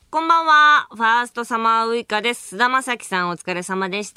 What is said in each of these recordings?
こんばんは。ファーストサマーウイカです。菅田将暉さんお疲れ様でした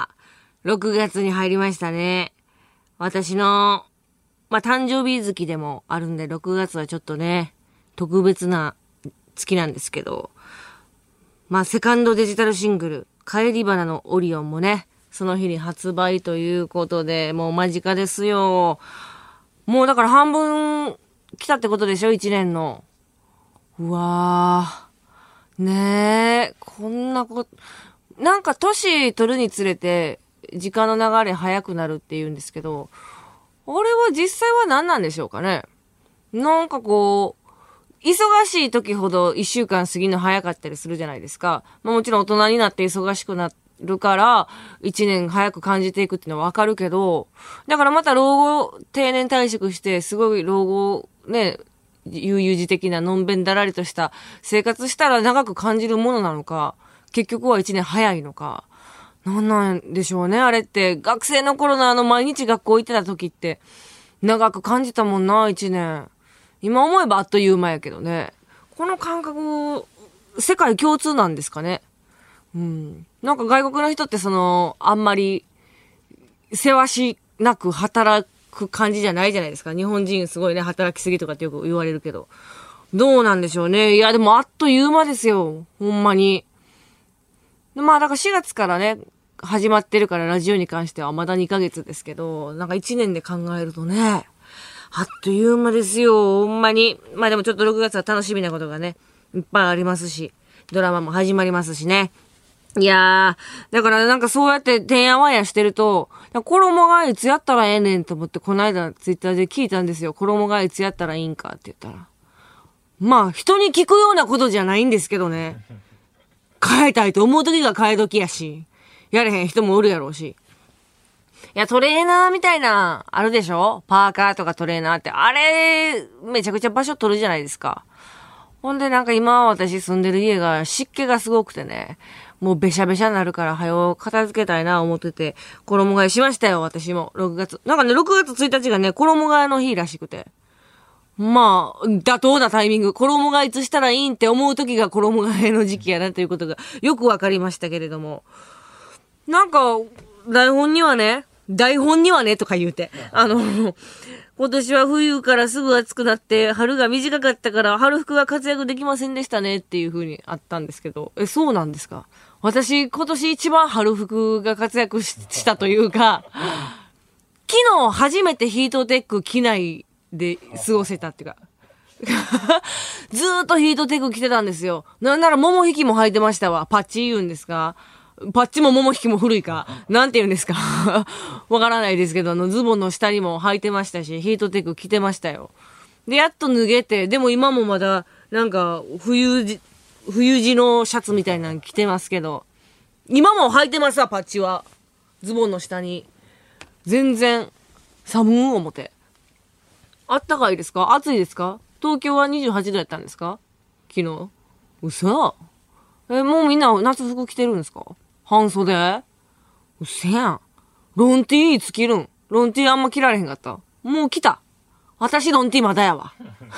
。6月に入りましたね。私の、誕生日月でもあるんで、6月はちょっとね、特別な月なんですけど、セカンドデジタルシングル、帰り花のオリオンもね、その日に発売ということで、もう間近ですよ。もうだから半分来たってことでしょ、1年の。うわー。ねえ、こんななんか年取るにつれて、時間の流れ早くなるって言うんですけど、あれは実際は何なんでしょうかね。なんか忙しい時ほど1週間過ぎるの早かったりするじゃないですか。もちろん大人になって忙しくなるから、1年早く感じていくっていうのはわかるけど、だからまた老後、定年退職して、すごい老後、ね、悠々自適なのんべんだらりとした生活したら長く感じるものなのか、結局は1年早いのか、なんなんでしょうね、あれって。学生の頃の毎日学校行ってた時って、長く感じたもんな、1年。今思えばあっという間やけどね。この感覚、世界共通なんですかね。なんか外国の人ってあんまり、せわしなく働く感じじゃないじゃないですか。日本人すごいね、働きすぎとかってよく言われるけど。どうなんでしょうね。いや、でもあっという間ですよ。ほんまに。だから4月からね、始まってるからラジオに関してはまだ2ヶ月ですけど、なんか1年で考えるとね、あっという間ですよ、ほんまに。でもちょっと6月は楽しみなことがね、いっぱいありますし、ドラマも始まりますしね。いやー、だからなんかそうやっててんやわんやしてると、衣がいつやったらええねんと思ってこの間ツイッターで聞いたんですよ。衣がいつやったらいいんかって言ったら。人に聞くようなことじゃないんですけどね。変えたいと思う時が変え時やし、やれへん人もおるやろうし。いや、トレーナーみたいな、あるでしょ？パーカーとかトレーナーって。あれ、めちゃくちゃ場所取るじゃないですか。ほんでなんか今私住んでる家が湿気がすごくてね、もうべしゃべしゃになるから早う片付けたいな思ってて、衣替えしましたよ、私も。6月。なんかね、6月1日がね、衣替えの日らしくて。妥当なタイミング。衣替えいつしたらいいんって思う時が衣替えの時期やなということがよくわかりましたけれども。なんか、台本にはねとか言うて。今年は冬からすぐ暑くなって、春が短かったから春服が活躍できませんでしたねっていう風にあったんですけど。そうなんですか？私、今年一番春服が活躍したというか、昨日初めてヒートテック着ないで過ごせたっていうか。ずーっとヒートテック着てたんですよ。なんなら桃引きも履いてましたわ。パッチ言うんですか？パッチも桃引きも古いか。なんて言うんですか？わからないですけど、ズボンの下にも履いてましたし、ヒートテック着てましたよ。で、やっと脱げて、でも今もまだ、なんか、冬地のシャツみたいなの着てますけど、今も履いてますわ、パッチは。ズボンの下に。全然、寒ー思って。あったかいですか？暑いですか？東京は28度やったんですか？昨日。嘘？もうみんな夏服着てるんですか？半袖？うせやん。ロンティーいつ着るん？ロンティーあんま着られへんかった。もう着た。私ロンティーまだやわ。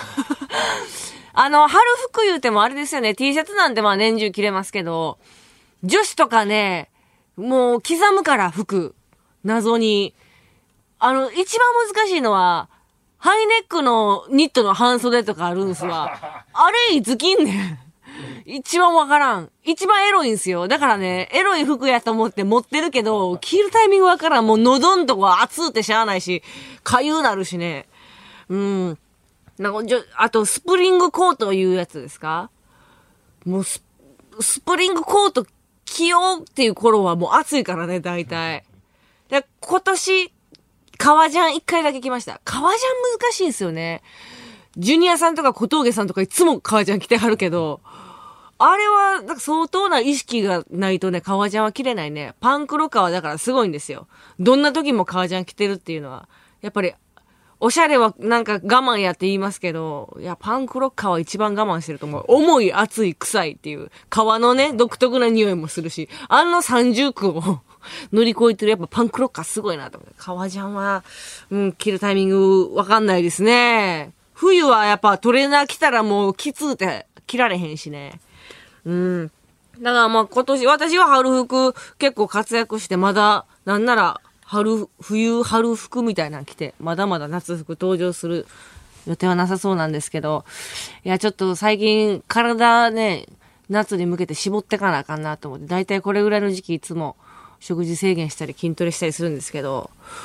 春服言うてもあれですよね。T シャツなんて年中着れますけど、女子とかね、もう刻むから服。謎に。一番難しいのは、ハイネックのニットの半袖とかあるんすわ。あれいつ着んねん。一番わからん。一番エロいんすよ。だからね、エロい服やと思って持ってるけど、着るタイミングわからん。もう喉んとこ熱ってしゃあないし、かゆなるしね。なんか、あと、スプリングコートいうやつですか？もうスプリングコート着ようっていう頃はもう暑いからね、大体。で、今年、革ジャン1回だけ着ました。革ジャン難しいんですよね。ジュニアさんとか小峠さんとかいつも革ジャン着てはるけど、あれは、なんか相当な意識がないとね、革ジャンは着れないね。パンクロ革だからすごいんですよ。どんな時も革ジャン着てるっていうのは。やっぱり、おしゃれはなんか我慢やって言いますけど、いや、パンクロッカーは一番我慢してると思う。重い、熱い、臭いっていう。革のね、独特な匂いもするし、30区を乗り越えてるやっぱパンクロッカーすごいなと思って。革ジャンは、着るタイミングわかんないですね。冬はやっぱトレーナー着たらもうきつーって着られへんしね。 うん。だからまあ今年、私は春服結構活躍して、まだ、なんなら、春服みたいなの着て、まだまだ夏服登場する予定はなさそうなんですけど、いや、ちょっと最近体ね、夏に向けて絞ってかなあかんなと思って、だいたいこれぐらいの時期いつも食事制限したり筋トレしたりするんですけど、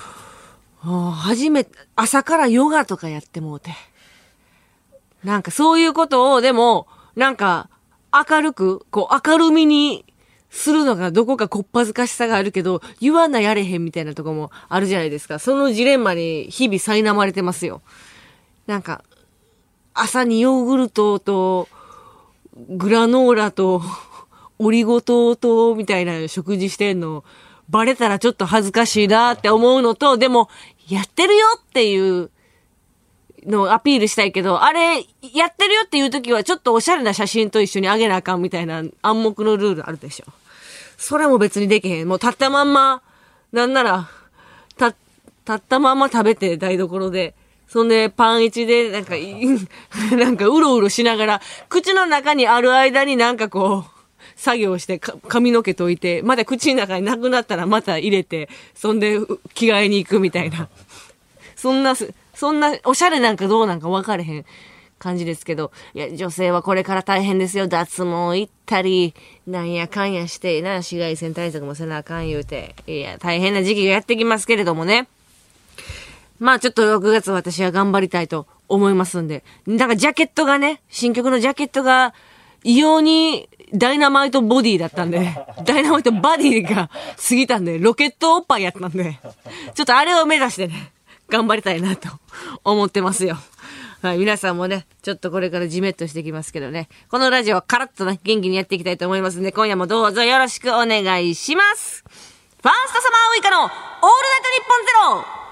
朝からヨガとかやってもうて。なんかそういうことを、でも、なんか、明るみにするのがどこかこっぱずかしさがあるけど、言わなやれへんみたいなとこもあるじゃないですか。そのジレンマに日々苛まれてますよ。なんか、朝にヨーグルトと、グラノーラと、オリゴ糖と、みたいな食事してんの、バレたらちょっと恥ずかしいなって思うのと、でも、やってるよっていうのをアピールしたいけど、あれ、やってるよっていう時はちょっとおしゃれな写真と一緒にあげなあかんみたいな暗黙のルールあるでしょ。それも別にできへん。もう立ったまんま、なんなら、立ったまんま食べて台所で、そんでパン一でなんかうろうろしながら、口の中にある間になんかこう、作業して髪の毛溶いて、まだ口の中になくなったらまた入れて、そんで着替えに行くみたいな。そんな、おしゃれなんかどうなんか分かれへん感じですけど、いや、女性はこれから大変ですよ。脱毛行ったり、なんやかんやしてな、紫外線対策もせなあかん言うて。いや、大変な時期がやってきますけれどもね。まあちょっと6月私は頑張りたいと思いますんで。なんかジャケットがね、新曲のジャケットが異様にダイナマイトボディだったんで、ダイナマイトバディが過ぎたんで、ロケットおっぱいやったんで、ちょっとあれを目指してね、頑張りたいなと思ってますよ。はい、皆さんもね、ちょっとこれからジメッとしてきますけどね、このラジオはカラッとね、元気にやっていきたいと思いますんで、今夜もどうぞよろしくお願いします。ファーストサマーウイカのオールナイトニッポンゼロ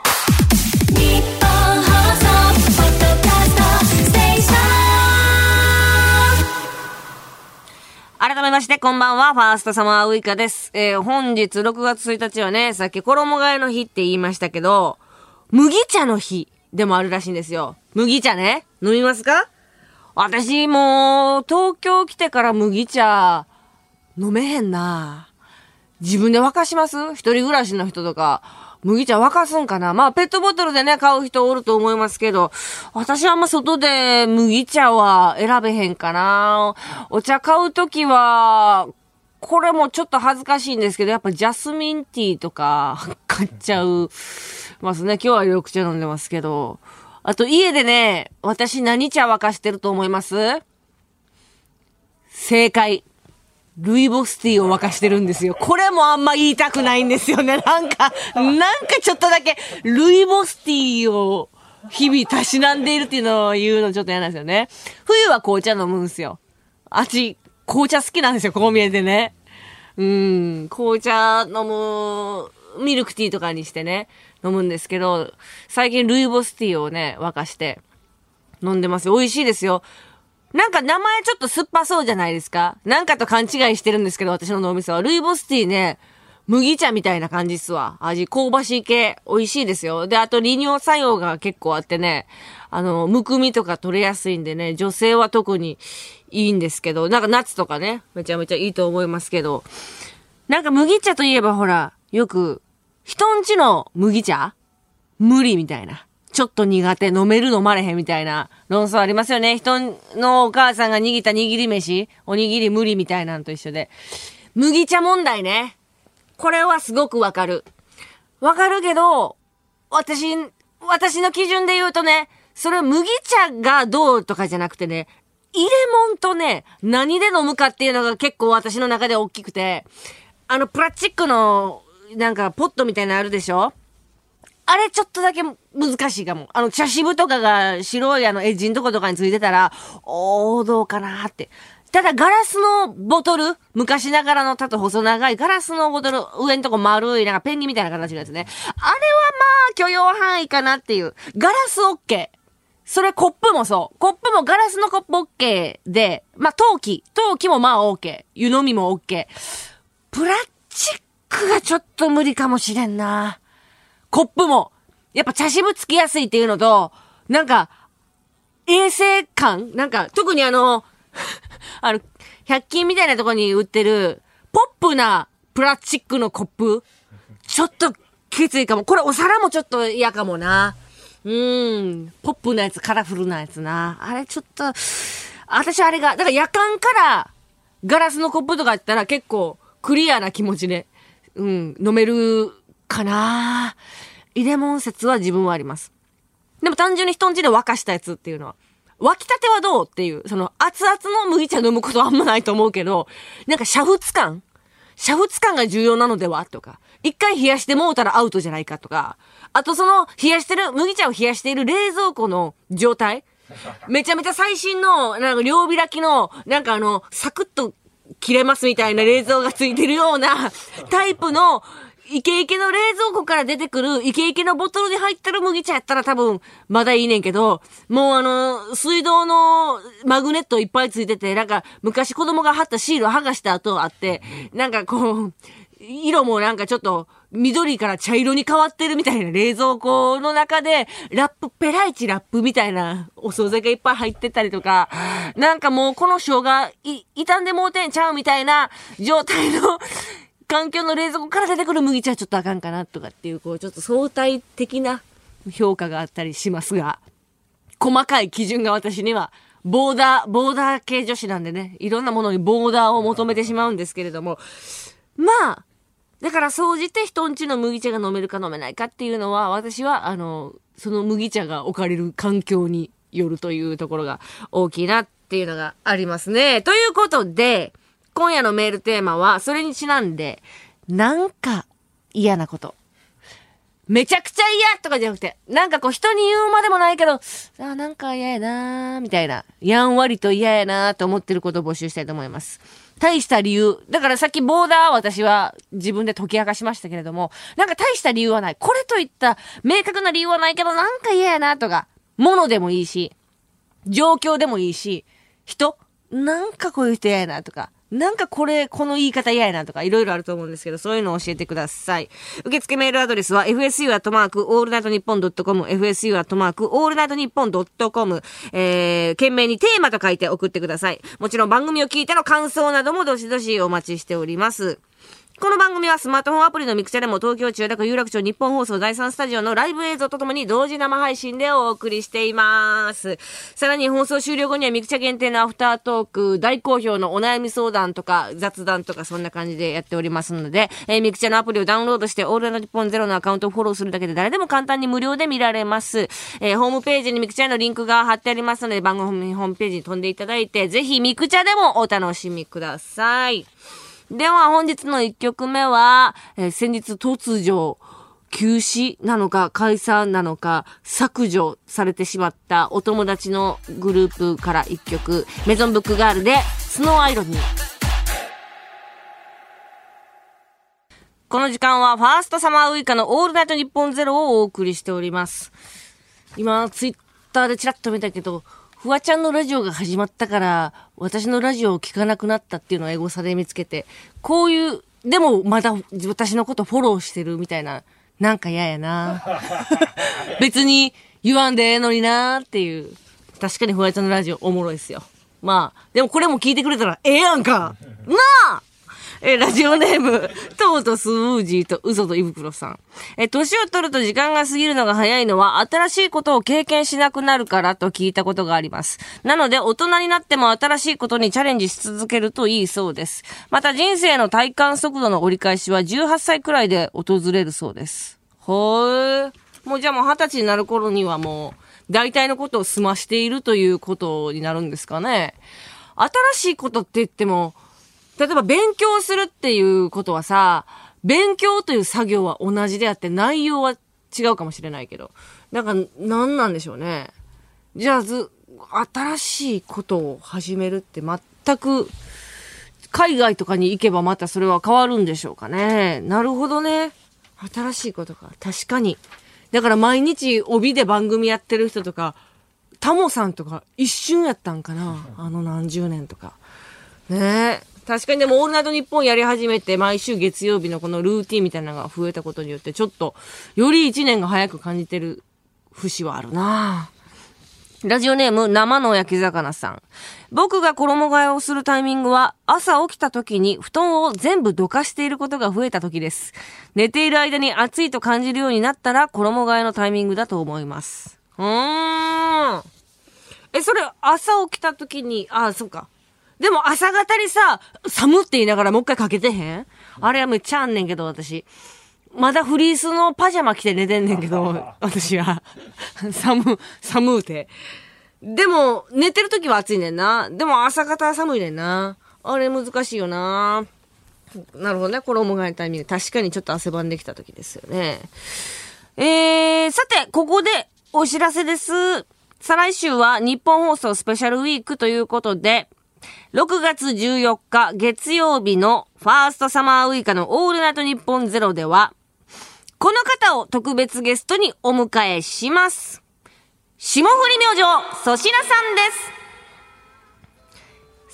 改めまして、こんばんは、ファーストサマーウイカです。本日6月1日はね、さっき衣替えの日って言いましたけど、麦茶の日でもあるらしいんですよ。麦茶ね。飲みますか？私もう、東京来てから麦茶、飲めへんな。自分で沸かします？一人暮らしの人とか、麦茶沸かすんかな。まあ、ペットボトルでね、買う人おると思いますけど、私はあんま外で麦茶は選べへんかな。お茶買うときは、これもちょっと恥ずかしいんですけど、やっぱジャスミンティーとか買っちゃうますね。今日は緑茶飲んでますけど。あと家でね、私何茶沸かしてると思います？正解。ルイボスティーを沸かしてるんですよ。これもあんま言いたくないんですよね。なんかちょっとだけ、ルイボスティーを日々たしなんでいるっていうのを言うのちょっと嫌なんですよね。冬は紅茶飲むんですよ。紅茶好きなんですよ、こう見えてね。紅茶飲む、ミルクティーとかにしてね、飲むんですけど、最近ルイボスティーをね、沸かして飲んでますよ。美味しいですよ。なんか名前ちょっと酸っぱそうじゃないですか？なんかと勘違いしてるんですけど、私の脳みそは。ルイボスティーね、麦茶みたいな感じっすわ。味、香ばしい系、美味しいですよ。で、あと利尿作用が結構あってね、むくみとか取れやすいんでね、女性は特にいいんですけど、なんか夏とかね、めちゃめちゃいいと思いますけど、なんか麦茶といえばほら、よく、人んちの麦茶？無理みたいな。ちょっと苦手、飲める飲まれへんみたいな論争ありますよね。人のお母さんが握った握り飯、おにぎり無理みたいなのと一緒で。麦茶問題ね。これはすごくわかる。わかるけど、私の基準で言うとね、それ麦茶がどうとかじゃなくてね、入れ物とね、何で飲むかっていうのが結構私の中で大きくて、プラスチックの、なんかポットみたいなのあるでしょ？あれちょっとだけ難しいかも。茶渋とかが白いエッジのとことかについてたら、どうかなーって。ただガラスのボトル、昔ながらの細長いガラスのボトル、上のとこ丸い、なんかペンギンみたいな形のやつね。あれはまあ許容範囲かなっていう。ガラス OK。それコップもそう。コップもガラスのコップ OK で、まあ陶器もまあ OK。湯飲みも OK。プラスチックがちょっと無理かもしれんな。コップも、やっぱ茶渋つきやすいっていうのと、なんか、衛生感なんか、特に 100均みたいなところに売ってる、ポップなプラスチックのコップ。ちょっときついかも。これお皿もちょっと嫌かもな。ポップなやつ、カラフルなやつな。あれちょっと、私あれが、だから夜間からガラスのコップとかやったら結構クリアな気持ちで、飲めるかな。入れ物説は自分はあります。でも単純に人んちで沸かしたやつっていうのは、沸きたてはどうっていう、その熱々の麦茶飲むことはあんまないと思うけど、なんか煮沸感が重要なのではとか、一回冷やしてもうたらアウトじゃないかとか、あとその麦茶を冷やしている冷蔵庫の状態、めちゃめちゃ最新の、なんか両開きの、なんかサクッと切れますみたいな冷蔵がついてるようなタイプの、イケイケの冷蔵庫から出てくるイケイケのボトルに入ってる麦茶やったら多分まだいいねんけど、もう水道のマグネットいっぱいついてて、なんか昔子供が貼ったシールを剥がした後あって、なんかこう、色もなんかちょっと緑から茶色に変わってるみたいな冷蔵庫の中で、ペライチラップみたいなお惣菜がいっぱい入ってたりとか、なんかもうこの生姜傷んでもうてんちゃうみたいな状態の環境の冷蔵庫から出てくる麦茶はちょっとあかんかなとかっていう、ちょっと相対的な評価があったりしますが、細かい基準が私には、ボーダー系女子なんでね、いろんなものにボーダーを求めてしまうんですけれども、まあ、だから総じて人んちの麦茶が飲めるか飲めないかっていうのは、私は、その麦茶が置かれる環境によるというところが大きいなっていうのがありますね。ということで、今夜のメールテーマは、それにちなんで、なんか嫌なこと。めちゃくちゃ嫌とかじゃなくて、なんかこう人に言うまでもないけど、なんか嫌やなーみたいな、やんわりと嫌やなーと思ってることを募集したいと思います。大した理由。だからさっきボーダー私は自分で解き明かしましたけれども、なんか大した理由はない。これといった明確な理由はないけど、なんか嫌やなとか、物でもいいし、状況でもいいし、人なんかこういう人嫌やなとか、なんかこの言い方嫌やなとかいろいろあると思うんですけど、そういうのを教えてください。受付メールアドレスは fsu@allnightnippon.com fsu@allnightnippon.com 懸命にテーマと書いて送ってください。もちろん番組を聞いての感想などもどしどしお待ちしております。この番組はスマートフォンアプリのミクチャでも東京千代田区有楽町日本放送第3スタジオのライブ映像とともに同時生配信でお送りしています。さらに放送終了後にはミクチャ限定のアフタートーク、大好評のお悩み相談とか雑談とかそんな感じでやっておりますので、ミクチャのアプリをダウンロードしてオールナイトニッポンゼロのアカウントをフォローするだけで誰でも簡単に無料で見られます。ホームページにミクチャのリンクが貼ってありますので番組ホームページに飛んでいただいて、ぜひミクチャでもお楽しみください。では本日の1曲目は、先日突如休止なのか解散なのか削除されてしまったお友達のグループから1曲、メゾンブックガールでスノーアイロニー。この時間はファーストサマーウイカのオールナイトニッポンゼロをお送りしております。今ツイッターでチラッと見たけど、フワちゃんのラジオが始まったから私のラジオを聞かなくなったっていうのをエゴサで見つけて、こういうでもまだ私のことフォローしてるみたいな、なんか嫌やな別に言わんでええのになっていう。確かにフワちゃんのラジオおもろいっすよ。まあでもこれも聞いてくれたらええやんかなあ。ラジオネーム、トートスウージーと嘘と胃袋さん。年を取ると時間が過ぎるのが早いのは、新しいことを経験しなくなるからと聞いたことがあります。なので、大人になっても新しいことにチャレンジし続けるといいそうです。また、人生の体感速度の折り返しは18歳くらいで訪れるそうです。もうじゃあもう20歳になる頃にはもう、大体のことを済ましているということになるんですかね。新しいことって言っても、例えば勉強するっていうことはさ、勉強という作業は同じであって内容は違うかもしれないけど、なんか何なんでしょうね。じゃあ新しいことを始めるって全く海外とかに行けばまたそれは変わるんでしょうかね。なるほどね。新しいことか。確かに。だから毎日帯で番組やってる人とか、タモさんとか一瞬やったんかな。何十年とか。ねえ。確かにでもオールナイトニッポンやり始めて毎週月曜日のこのルーティンみたいなのが増えたことによってちょっとより1年が早く感じてる節はあるな。 ラジオネーム生の焼き魚さん。僕が衣替えをするタイミングは朝起きた時に布団を全部どかしていることが増えた時です。寝ている間に暑いと感じるようになったら衣替えのタイミングだと思います。それ朝起きた時に、そうか。でも朝方にさ、寒って言いながらもう一回かけてへん？あれはめっちゃあんねんけど私。まだフリースのパジャマ着て寝てんねんけど、私は。寒うて。でも、寝てるときは暑いねんな。でも朝方は寒いねんな。あれ難しいよな。なるほどね。衣替えのタイミング。確かにちょっと汗ばんできたときですよね。さて、ここでお知らせです。再来週は日本放送スペシャルウィークということで、6月14日月曜日のファーストサマーウイカのオールナイトニッポンゼロでは、この方を特別ゲストにお迎えします。霜降り明星、粗品さんです。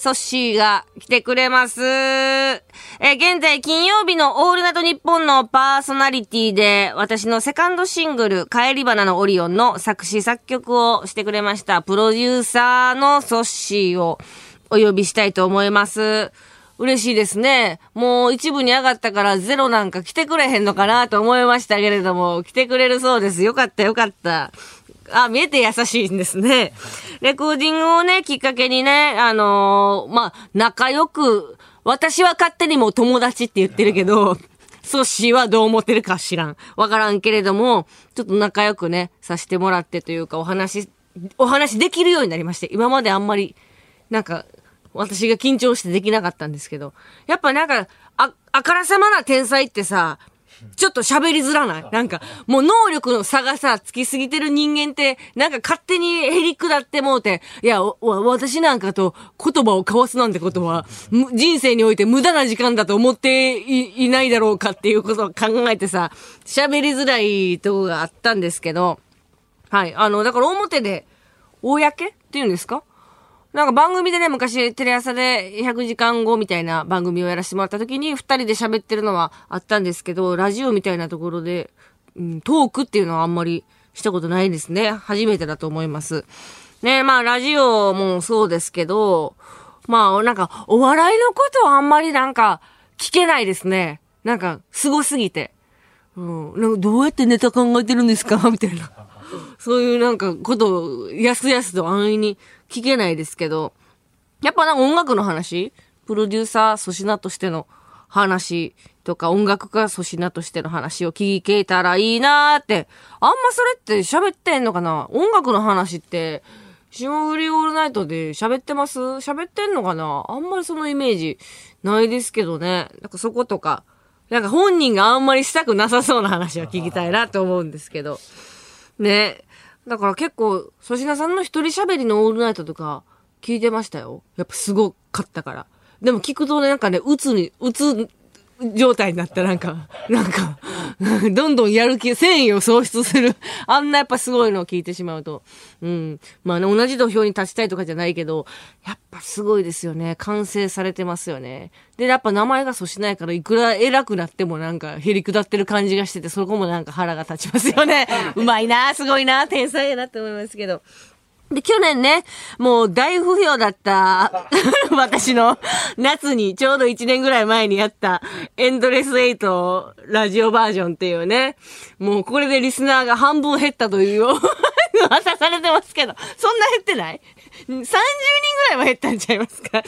ソッシーが来てくれます。現在金曜日のオールナイトニッポンのパーソナリティで、私のセカンドシングル、帰り花のオリオンの作詞作曲をしてくれました、プロデューサーのソッシーをお呼びしたいと思います。嬉しいですね。もう一部に上がったからゼロなんか来てくれへんのかなと思いましたけれども、来てくれるそうです。よかったよかった。見えて優しいんですね。レコーディングをね、きっかけにね、仲良く、私は勝手にも友達って言ってるけど、ソッシーはどう思ってるか知らん。わからんけれども、ちょっと仲良くね、させてもらってというか、お話できるようになりまして、今まであんまり、私が緊張してできなかったんですけど、やっぱあからさまな天才ってさ、ちょっと喋りづらない？もう能力の差がさ、つきすぎてる人間って、勝手にへりくだってもうて、いや、私なんかと言葉を交わすなんてことは、人生において無駄な時間だと思っていないだろうかっていうことを考えてさ、喋りづらいとこがあったんですけど、はい、だから表で、公っていうんですか？番組でね、昔テレ朝で100時間後みたいな番組をやらせてもらった時に2人で喋ってるのはあったんですけど、ラジオみたいなところで、トークっていうのはあんまりしたことないですね。初めてだと思います。ね、ラジオもそうですけど、お笑いのことはあんまり聞けないですね。すごすぎて。どうやってネタ考えてるんですかみたいな。そういうことをやすやすと安易に聞けないですけど、やっぱ音楽の話、プロデューサー粗品としての話とか、音楽家粗品としての話を聞けたらいいなーって。あんまそれって喋ってんのかな？音楽の話って、霜降りオールナイトで喋ってます？喋ってんのかな？あんまりそのイメージないですけどね。そことか、本人があんまりしたくなさそうな話を聞きたいなと思うんですけど。ね。だから結構、粗品さんの一人喋りのオールナイトとか聞いてましたよ。やっぱすごかったから。でも聞くとね、うつ状態になったどんどんやる気、繊維を喪失する。あんなやっぱすごいのを聞いてしまうと。同じ土俵に立ちたいとかじゃないけど、やっぱすごいですよね。完成されてますよね。で、やっぱ名前が粗品やから、いくら偉くなってもへりくだってる感じがしてて、そこも腹が立ちますよね。うまいな、すごいな、天才やなって思いますけど。で、去年ね、もう大不評だった私の夏にちょうど1年ぐらい前にやったエンドレス8ラジオバージョンっていうね、もうこれでリスナーが半分減ったという噂されてますけど、そんな減ってない？ 30 人ぐらいは減ったんちゃいますか？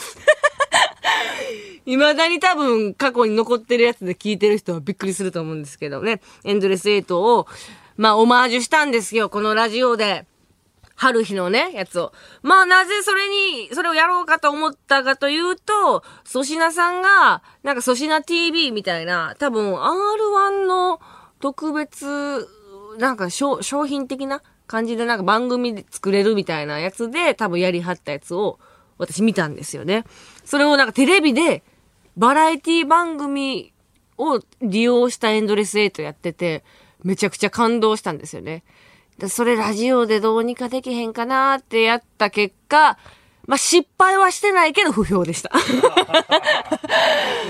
未だに多分過去に残ってるやつで聞いてる人はびっくりすると思うんですけどね、エンドレス8をオマージュしたんですよ、このラジオで。春日のね、やつを。なぜそれをやろうかと思ったかというと、粗品さんが、粗品 TV みたいな、多分 R1 の特別、商品的な感じで番組で作れるみたいなやつで、多分やりはったやつを、私見たんですよね。それをテレビで、バラエティ番組を利用したエンドレス8やってて、めちゃくちゃ感動したんですよね。それラジオでどうにかできへんかなーってやった結果、失敗はしてないけど不評でした。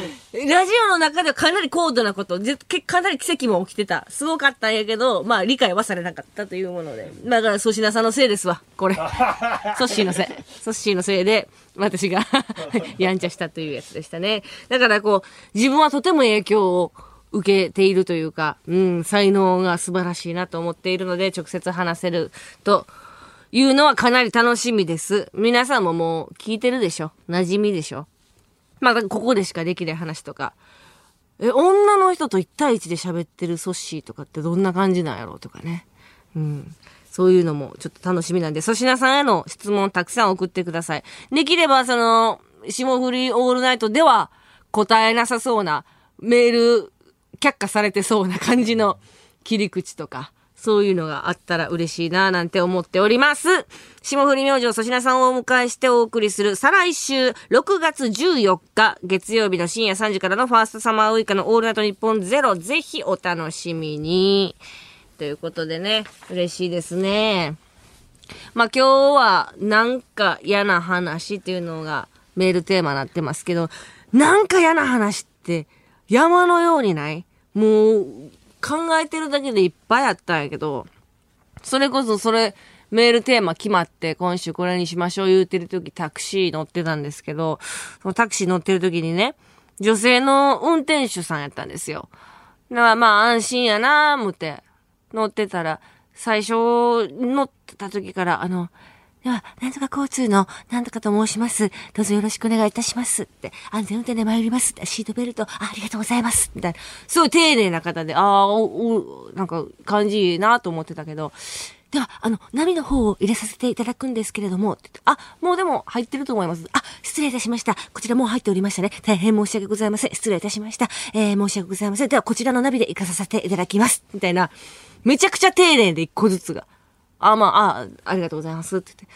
ラジオの中ではかなり高度なこと、かなり奇跡も起きてた。すごかったんやけど、まあ理解はされなかったというもので。だから粗品さんのせいですわ、これ。ソッシーのせい。ソッシーのせいで、私がやんちゃしたというやつでしたね。だからこう、自分はとても影響を受けているというか、才能が素晴らしいなと思っているので、直接話せるというのはかなり楽しみです。皆さんももう聞いてるでしょ？馴染みでしょ？まあ、ここでしかできない話とか。女の人と1対1で喋ってるソッシーとかってどんな感じなんやろうとかね。そういうのもちょっと楽しみなんで、粗品さんへの質問たくさん送ってください。できれば、霜降りオールナイトでは答えなさそうなメール、却下されてそうな感じの切り口とか、そういうのがあったら嬉しいななんて思っております。霜降り明星粗品さんをお迎えしてお送りする再来週6月14日月曜日の深夜3時からのファーストサマーウイカのオールナイトニッポンゼロ、ぜひお楽しみに。ということでね、嬉しいですね。まあ今日はなんか嫌な話っていうのがメールテーマになってますけど、なんか嫌な話って山のようにない？もう考えてるだけでいっぱいあったんやけど、それこそメールテーマ決まって今週これにしましょう言うてる時タクシー乗ってたんですけど、そのタクシー乗ってる時にね、女性の運転手さんやったんですよ。だからまあ安心やなー思って乗ってたら、最初乗ってた時からでは、なんとか交通の、なんとかと申します。どうぞよろしくお願いいたします。って、安全運転で参ります。シートベルト、ありがとうございます。みたいな。すごい丁寧な方で、なんか感じいいなと思ってたけど、では、ナビの方を入れさせていただくんですけれども、もうでも入ってると思います。失礼いたしました。こちらもう入っておりましたね。大変申し訳ございません。失礼いたしました。申し訳ございません。では、こちらのナビで行かさせていただきます。みたいな。めちゃくちゃ丁寧で一個ずつが。ありがとうございますって言って。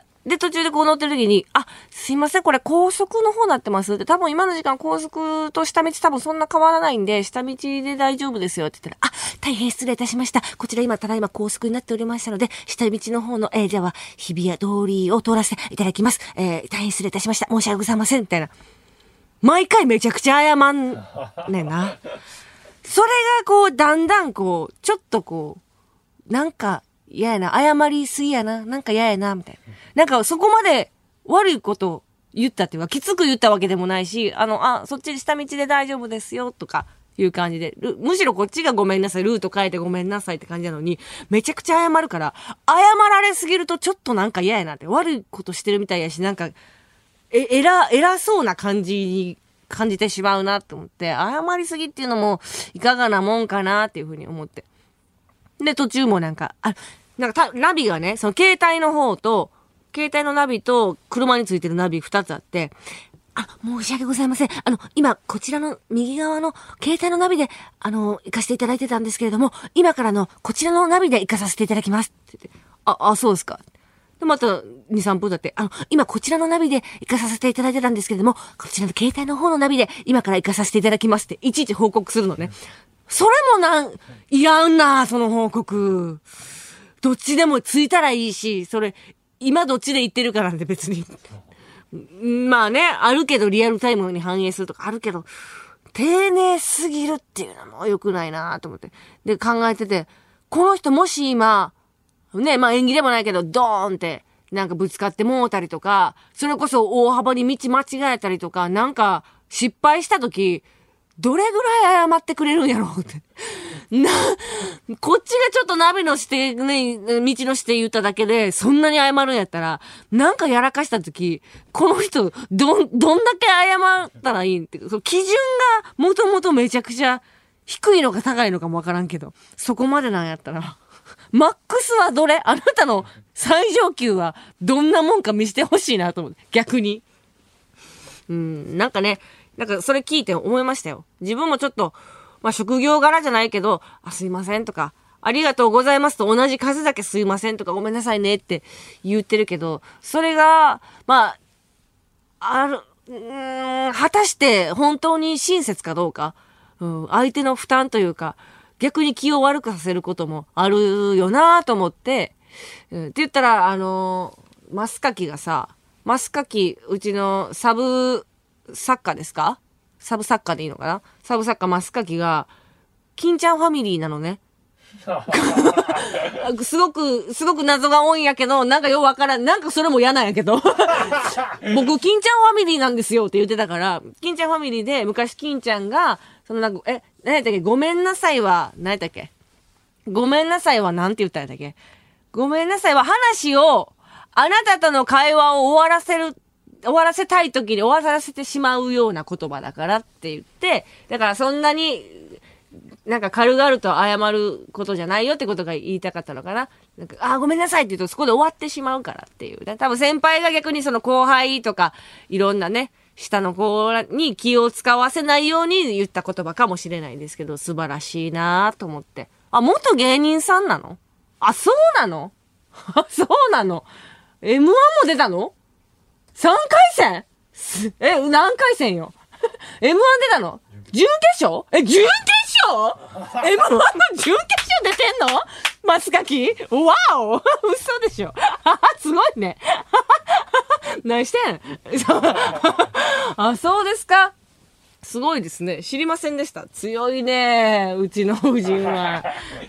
で、途中でこう乗ってる時に、すいません、これ高速の方になってますって、多分今の時間高速と下道多分そんな変わらないんで、下道で大丈夫ですよって言ったら、大変失礼いたしました。こちらただいま高速になっておりましたので、下道の方の、では、日比谷通りを通らせていただきます。大変失礼いたしました。申し訳ございません。みたいな。毎回めちゃくちゃ謝んねんな。それがこう、だんだんこう、ちょっとこう、なんか、嫌やな。謝りすぎやな。なんか嫌やな。みたいな。なんかそこまで悪いこと言ったっていうか、きつく言ったわけでもないし、そっち下道で大丈夫ですよ。とかいう感じで。むしろこっちがごめんなさい。ルート変えてごめんなさいって感じなのに、めちゃくちゃ謝るから、謝られすぎるとちょっとなんか嫌やなって。悪いことしてるみたいやし、なんか、偉そうな感じに感じてしまうなと思って、謝りすぎっていうのもいかがなもんかなっていうふうに思って。で、途中もなんかナビがね、その携帯のナビと車についてるナビ2つあって、申し訳ございません。今、こちらの右側の携帯のナビで、行かせていただいてたんですけれども、今からこちらのナビで行かさせていただきます。って言って、そうですか。で、また2、3分だって、今こちらのナビで行かさせていただいてたんですけれども、こちらの携帯の方のナビで今から行かさせていただきますって、いちいち報告するのね。それもいらんな、その報告。どっちでもついたらいいし、今どっちで言ってるかなんて別に。まあね、あるけどリアルタイムに反映するとかあるけど、丁寧すぎるっていうのも良くないなと思って。で、考えてて、この人もし今、ね、まあ演技でもないけど、ドーンって、なんかぶつかってもうたりとか、それこそ大幅に道間違えたりとか、なんか失敗したとき、どれぐらい謝ってくれるんやろうって。こっちがちょっとナビのしてね、道のして言っただけで、そんなに謝るんやったら、なんかやらかしたとき、この人、どんだけ謝ったらいいんって、基準がもともとめちゃくちゃ低いのか高いのかもわからんけど、そこまでなんやったら、マックスはどれ？あなたの最上級はどんなもんか見せてほしいなと思って、逆に。なんかね、それ聞いて思いましたよ。自分もちょっと、まあ、職業柄じゃないけど、すいませんとか、ありがとうございますと同じ数だけすいませんとかごめんなさいねって言ってるけど、それが、まあ、果たして本当に親切かどうか、相手の負担というか、逆に気を悪くさせることもあるよなと思って、って言ったら、マスカキがさ、うちのサブ作家ですかサブ作家でいいのかな、サブ作家マスカキが、金ちゃんファミリーなのね。すごく謎が多いんやけど、なんかようわからん。なんかそれも嫌なんやけど。僕、金ちゃんファミリーなんですよって言ってたから、金ちゃんファミリーで、昔金ちゃんが、なんか、何やったっけ、ごめんなさいは、何やったっけ、ごめんなさいはなんて言ったんやったっけ、ごめんなさいは話を、あなたとの会話を終わらせたい時に終わらせてしまうような言葉だからって言って、だからそんなに、なんか軽々と謝ることじゃないよってことが言いたかったのかな。なんか、ごめんなさいって言うとそこで終わってしまうからっていう。多分先輩が逆にその後輩とか、いろんなね、下の子に気を使わせないように言った言葉かもしれないんですけど、素晴らしいなと思って。元芸人さんなの？そうなの？そうなの？ M1 も出たの？ 3 回戦？何回戦よ？ M1 出たの？準決勝？準決勝？ M1 の準決勝出てんの？マスカキ？わお嘘でしょすごいね何してんそうですか。すごいですね。知りませんでした。強いね。うちの夫人は。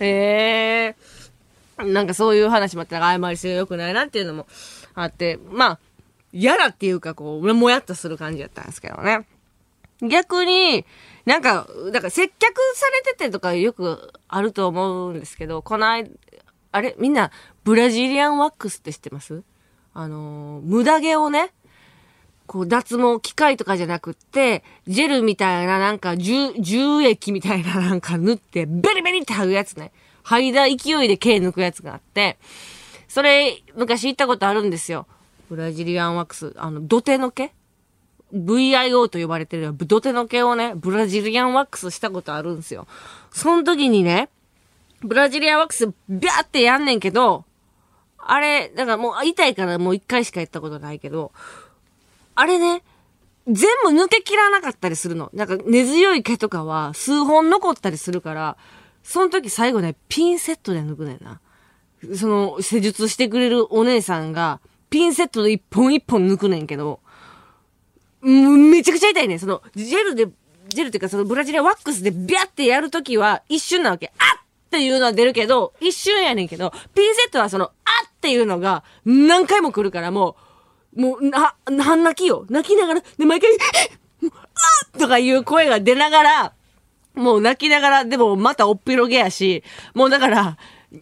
なんかそういう話もあったら謝りすぎが良くないなっていうのもあって、やらっていうかもやっとする感じだったんですけどね。逆に、だから接客されててとかよくあると思うんですけど、この間、みんな、ブラジリアンワックスって知ってます？無駄毛をね、脱毛機械とかじゃなくって、ジェルみたいな重液みたいな塗って、ベリベリって剥ぐやつね。剥いだ勢いで毛抜くやつがあって、それ、昔行ったことあるんですよ。ブラジリアンワックス。土手の毛VIO と呼ばれてる土手の毛をね、ブラジリアンワックスしたことあるんですよ。その時にね、ブラジリアンワックスビャーってやんねんけど、だからもう痛いからもう一回しかやったことないけど、あれね、全部抜けきらなかったりするの。根強い毛とかは数本残ったりするから、その時最後ね、ピンセットで抜くねんな。施術してくれるお姉さんが、ピンセットで一本一本抜くねんけど、めちゃくちゃ痛いね。ジェルっていうかブラジリアンワックスでビャってやるときは一瞬なわけ。あっっていうのは出るけど、一瞬やねんけど、ピンセットはあっていうのが何回も来るから半泣きよ。泣きながら、で、毎回、あっとかいう声が出ながら、もう泣きながら、でもまたおっぴろげやし、もうだから、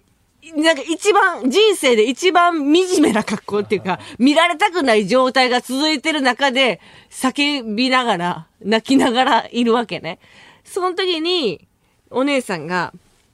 人生で一番惨めな格好っていうか、見られたくない状態が続いてる中で、叫びながら、泣きながらいるわけね。その時に、お姉さんが、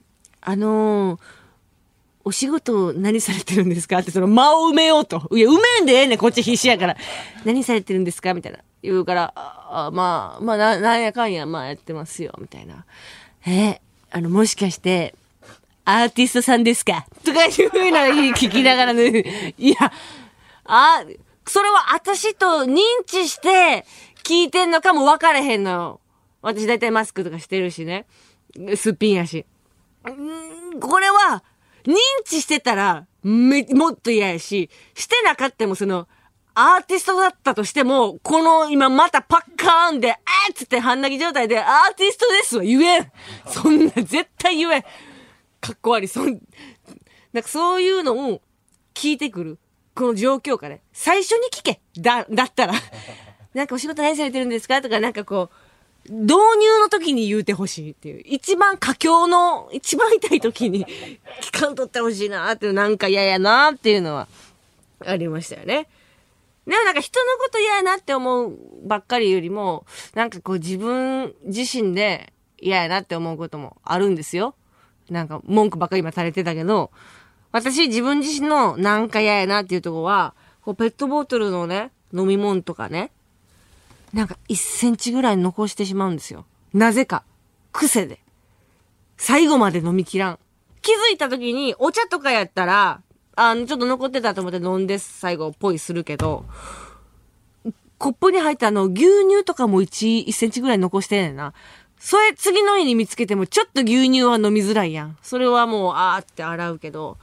お仕事何されてるんですかって間を埋めようと。いや、埋めんでええねん、こっち必死やから。何されてるんですかみたいな。言うから、なんやかんや、やってますよ、みたいな。もしかして、アーティストさんですかとかいうふうな聞きながらね。いや、それは私と認知して聞いてんのかも分からへんのよ。私だいたいマスクとかしてるしね。すっぴんやし。これは、認知してたら、もっと嫌やし、してなかってもアーティストだったとしても、今またパッカーンで、っつって半泣き状態で、アーティストですは言えん。そんな絶対言えん。かっこ悪い。そういうのを聞いてくる。この状況下で。最初に聞け。だったら。お仕事何されてるんですかとか導入の時に言うてほしいっていう。一番佳境の、一番痛い時に聞かんとってほしいなっていう、嫌やなっていうのはありましたよね。でも人のこと嫌やなって思うばっかりよりも、自分自身で嫌やなって思うこともあるんですよ。文句ばっかり今垂れてたけど、私自分自身の嫌やなっていうところは、ペットボトルのね、飲み物とかね、1センチぐらい残してしまうんですよ。なぜか。癖で。最後まで飲み切らん。気づいた時に、お茶とかやったら、ちょっと残ってたと思って飲んで最後っぽいするけど、コップに入った牛乳とかも1センチぐらい残してんねんな。それ次の日に見つけてもちょっと牛乳は飲みづらいやん。それはもうって洗うけど、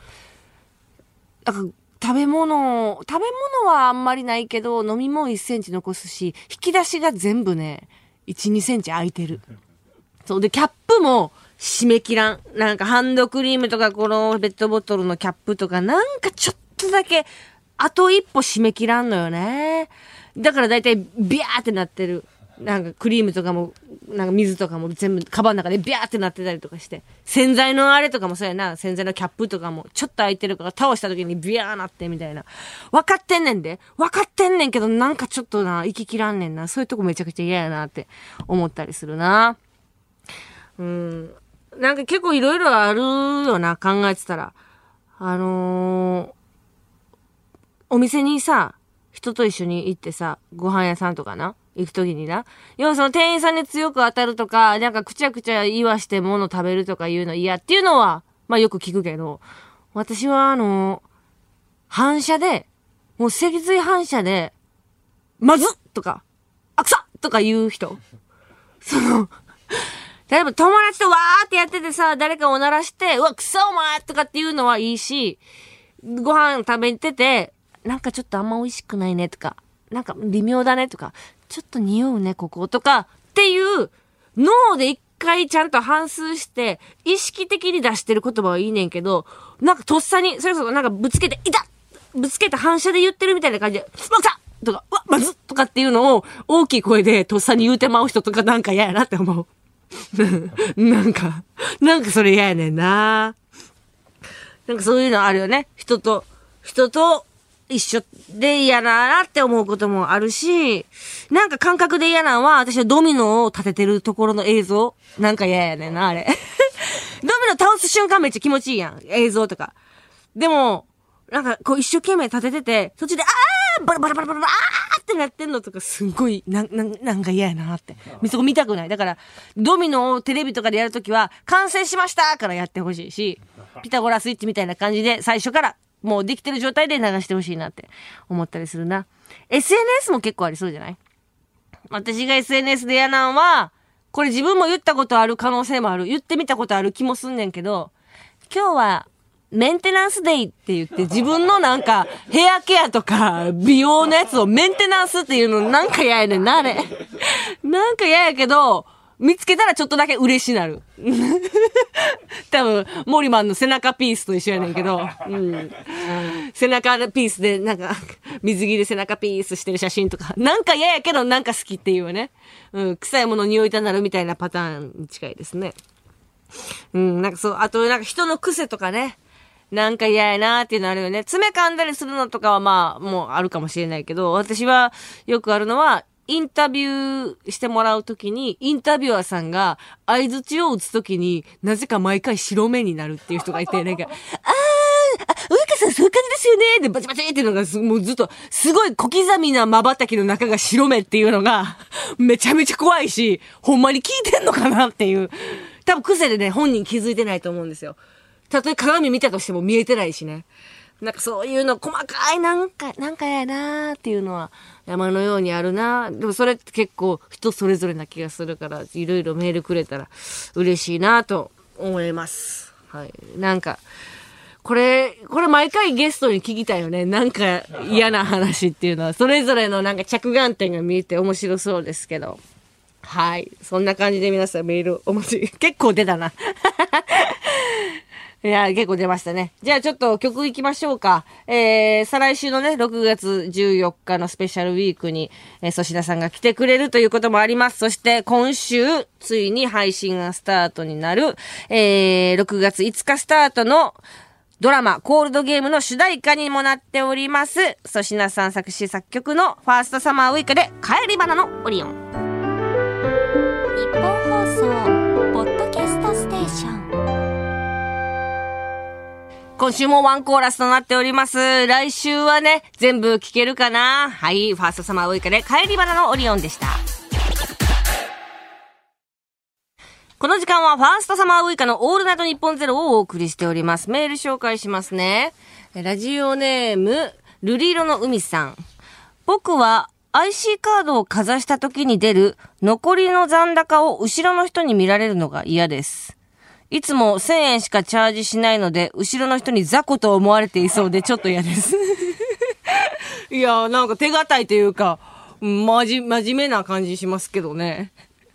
食べ物はあんまりないけど、飲み物1センチ残すし、引き出しが全部ね、 1、2センチ空いてる。そうで、キャップも締め切らん。なんかハンドクリームとかこのペットボトルのキャップとかなんかちょっとだけあと一歩締め切らんのよね。だからだいたいビャーってなってる。なんかクリームとかも、なんか水とかも全部カバンの中でビャーってなってたりとかして。洗剤のあれとかもそうやな。洗剤のキャップとかもちょっと開いてるから倒した時にビャーなってみたいな。分かってんねんで。分かってんねんけどなんかちょっとな、息切らんねんな。そういうとこめちゃくちゃ嫌やなって思ったりするな。なんか結構いろいろあるよな、考えてたら。お店にさ、人と一緒に行ってさ、ご飯屋さんとかな、行くときにな。要はその店員さんに強く当たるとか、なんかくちゃくちゃ言わして物食べるとかいうの嫌っていうのは、まあよく聞くけど、私は反射で、もう脊髄反射で、まずっとか、あくさっとか言う人。例えば友達とわーってやっててさ、誰かおならして、うわ、くそお前とかっていうのはいいし、ご飯食べてて、なんかちょっとあんま美味しくないねとか、なんか微妙だねとか、ちょっと匂うねこことかっていう脳で一回ちゃんと反芻して意識的に出してる言葉はいいねんけど、なんかとっさにそれこそなんかぶつけてぶつけた反射で言ってるみたいな感じで、うわ、来たとか、うわ、まずっとかっていうのを大きい声でとっさに言うてまう人とかなんか嫌やなって思う。なんかそれ嫌やねんな。なんかそういうのあるよね。人と一緒で嫌だなって思うこともあるし、なんか感覚で嫌なのは、私はドミノを立ててるところの映像。なんか嫌やねんな、あれ。ドミノ倒す瞬間めっちゃ気持ちいいやん。映像とか。でも、なんかこう一生懸命立ててて、途中で、バラバラバラバラってなってんのとかすんごい、なんか嫌やなって。そこ見たくない。だから、ドミノをテレビとかでやるときは、完成しましたからやってほしいし、ピタゴラスイッチみたいな感じで、最初から、もうできてる状態で流してほしいなって思ったりするな。SNS も結構ありそうじゃない？私が SNS で嫌なのは、これ自分も言ったことある可能性もある。言ってみたことある気もすんねんけど、今日はメンテナンスデイって言って自分のなんかヘアケアとか美容のやつをメンテナンスっていうのなんか嫌やねんな、あれ。なんか嫌やけど、見つけたらちょっとだけ嬉しなる。多分、モリマンの背中ピースと一緒やねんけど、背中ピースで、なんか、水着で背中ピースしてる写真とか、なんか嫌やけどなんか好きっていうね。臭いもの匂いたなるみたいなパターンに近いですね。なんかそう、あとなんか人の癖とかね。なんか嫌やなーっていうのあるよね。爪噛んだりするのとかはまあ、もうあるかもしれないけど、私はよくあるのは、インタビューしてもらうときに、インタビュアーさんが相槌を打つときになぜか毎回白目になるっていう人がいて、なんか、ウイカさんそういう感じですよねでバチバチっていうのがもうずっと、すごい小刻みな瞬きの中が白目っていうのが、めちゃめちゃ怖いし、ほんまに聞いてんのかなっていう。多分癖でね、本人気づいてないと思うんですよ。たとえ鏡見たとしても見えてないしね。なんかそういうの細かいなんかやなーっていうのは山のようにあるな。でもそれって結構人それぞれな気がするから、いろいろメールくれたら嬉しいなと思います。はい。なんか、これ毎回ゲストに聞きたいよね。なんか嫌な話っていうのは、それぞれのなんか着眼点が見えて面白そうですけど。はい。そんな感じで皆さんメール結構出たな。いや、結構出ましたね。じゃあちょっと曲行きましょうか。再来週のね、6月14日のスペシャルウィークに、粗品さんが来てくれるということもあります。そして今週、ついに配信がスタートになる、6月5日スタートのドラマ、コールドゲームの主題歌にもなっております。粗品さん作詞作曲のファーストサマーウイカで、帰り花のオリオン。 日本放送、ポッドキャストステーション。 今週もワンコーラスとなっております。来週はね、全部聞けるかな？はい、ファーストサマーウイカで帰り花のオリオンでした。この時間はファーストサマーウイカのオールナイトニッポンゼロをお送りしております。メール紹介しますね。ラジオネーム、瑠璃色の海さん。僕は IC カードをかざした時に出る残りの残高を後ろの人に見られるのが嫌です。いつも1000円しかチャージしないので、後ろの人に雑魚と思われていそうでちょっと嫌です。いや、なんか手堅いというか、真面目な感じしますけどね。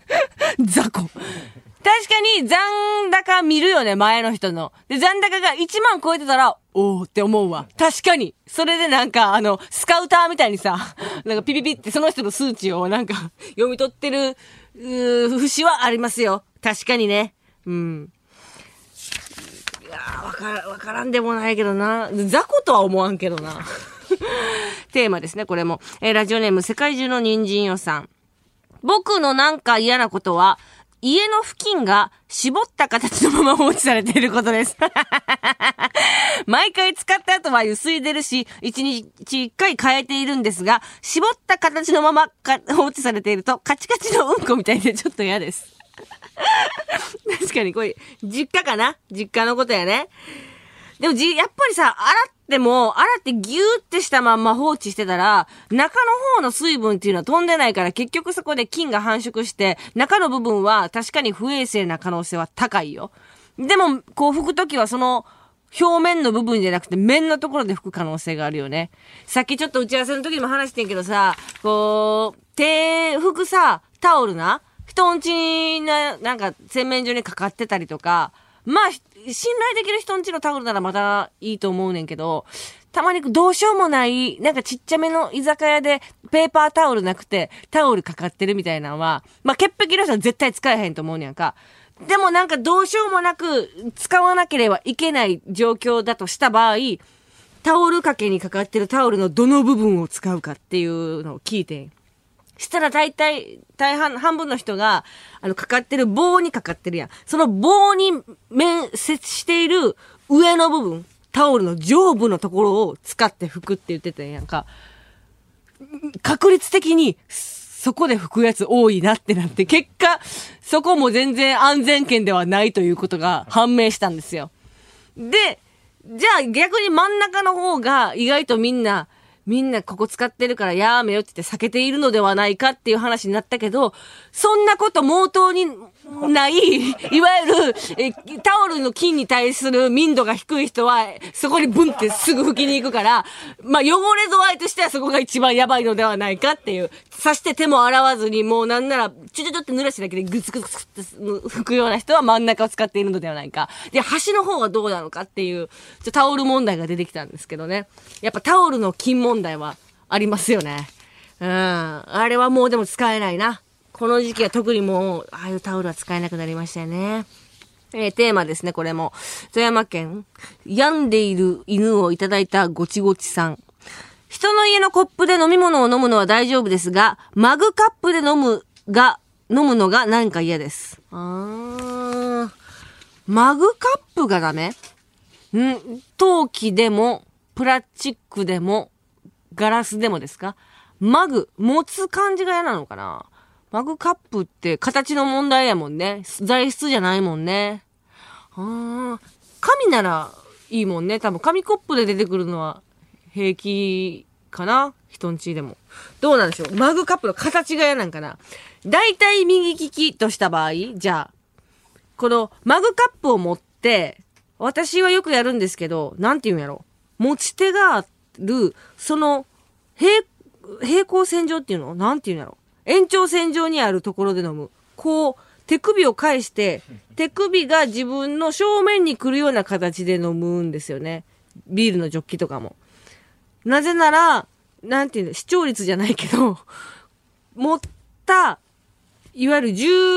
雑魚。確かに残高見るよね、前の人の。で、残高が1万超えてたら、おーって思うわ。確かに。それでなんか、スカウターみたいにさ、なんかピピピってその人の数値をなんか、読み取ってる、節はありますよ。確かにね。うん。いやー、わからんでもないけどな。雑魚とは思わんけどな。テーマですね、これも。ラジオネーム、世界中の人参よさん。僕のなんか嫌なことは、家の付近が絞った形のまま放置されていることです。毎回使った後はゆすいでるし、1日1回変えているんですが、絞った形のまま放置されているとカチカチのうんこみたいでちょっと嫌です。確かにこれ、実家かな？実家のことやね。でもやっぱりさ、洗ってギューってしたまんま放置してたら、中の方の水分っていうのは飛んでないから、結局そこで菌が繁殖して、中の部分は確かに不衛生な可能性は高いよ。でも、こう拭くときはその、表面の部分じゃなくて面のところで拭く可能性があるよね。さっきちょっと打ち合わせの時にも話してんけどさ、こう、手拭くさ、タオルな、人んちなんか洗面所にかかってたりとか、まあ、信頼できる人んちのタオルならまだいいと思うねんけど、たまにどうしようもない、なんかちっちゃめの居酒屋でペーパータオルなくてタオルかかってるみたいなのは、まあ潔癖の人は絶対使えへんと思うねんか。でもなんかどうしようもなく使わなければいけない状況だとした場合、タオル掛けにかかってるタオルのどの部分を使うかっていうのを聞いてん。したら大半分の人が、かかってる棒にかかってるやん。その棒に面接している上の部分、タオルの上部のところを使って拭くって言ってたやんか。確率的に、そこで拭くやつ多いなってなって、結果、そこも全然安全圏ではないということが判明したんですよ。で、じゃあ逆に真ん中の方が意外とみんなここ使ってるからやめよって言って避けているのではないかっていう話になったけど、そんなこと毛頭にない、いわゆるタオルの菌に対する民度が低い人は、そこにブンってすぐ拭きに行くから、まあ汚れ度合いとしてはそこが一番やばいのではないかっていう。さして手も洗わずに、もうなんなら、ちょって濡らしただけでグツグツって拭くような人は真ん中を使っているのではないか。で、端の方はどうなのかっていう、タオル問題が出てきたんですけどね。やっぱタオルの菌問題はありますよね。あれはもうでも使えないな。この時期は特にもう、ああいうタオルは使えなくなりましたよね。テーマですね、これも。富山県、病んでいる犬をいただいたごちごちさん。人の家のコップで飲み物を飲むのは大丈夫ですが、マグカップで飲むのがなんか嫌です。マグカップがダメ？陶器でも、プラスチックでも、ガラスでもですか？マグ、持つ感じが嫌なのかな？マグカップって形の問題やもんね。材質じゃないもんね。紙ならいいもんね。多分紙コップで出てくるのは平気かな？人んちでも。どうなんでしょう？マグカップの形が嫌なんかな？だいたい右利きとした場合、じゃあ、このマグカップを持って、私はよくやるんですけど、なんて言うんやろ？持ち手がある、その、平行線上っていうの？なんて言うんやろ？延長線上にあるところで飲む。こう、手首を返して、手首が自分の正面に来るような形で飲むんですよね。ビールのジョッキとかも。なぜなら、なんていうの、視聴率じゃないけど、持った、いわゆる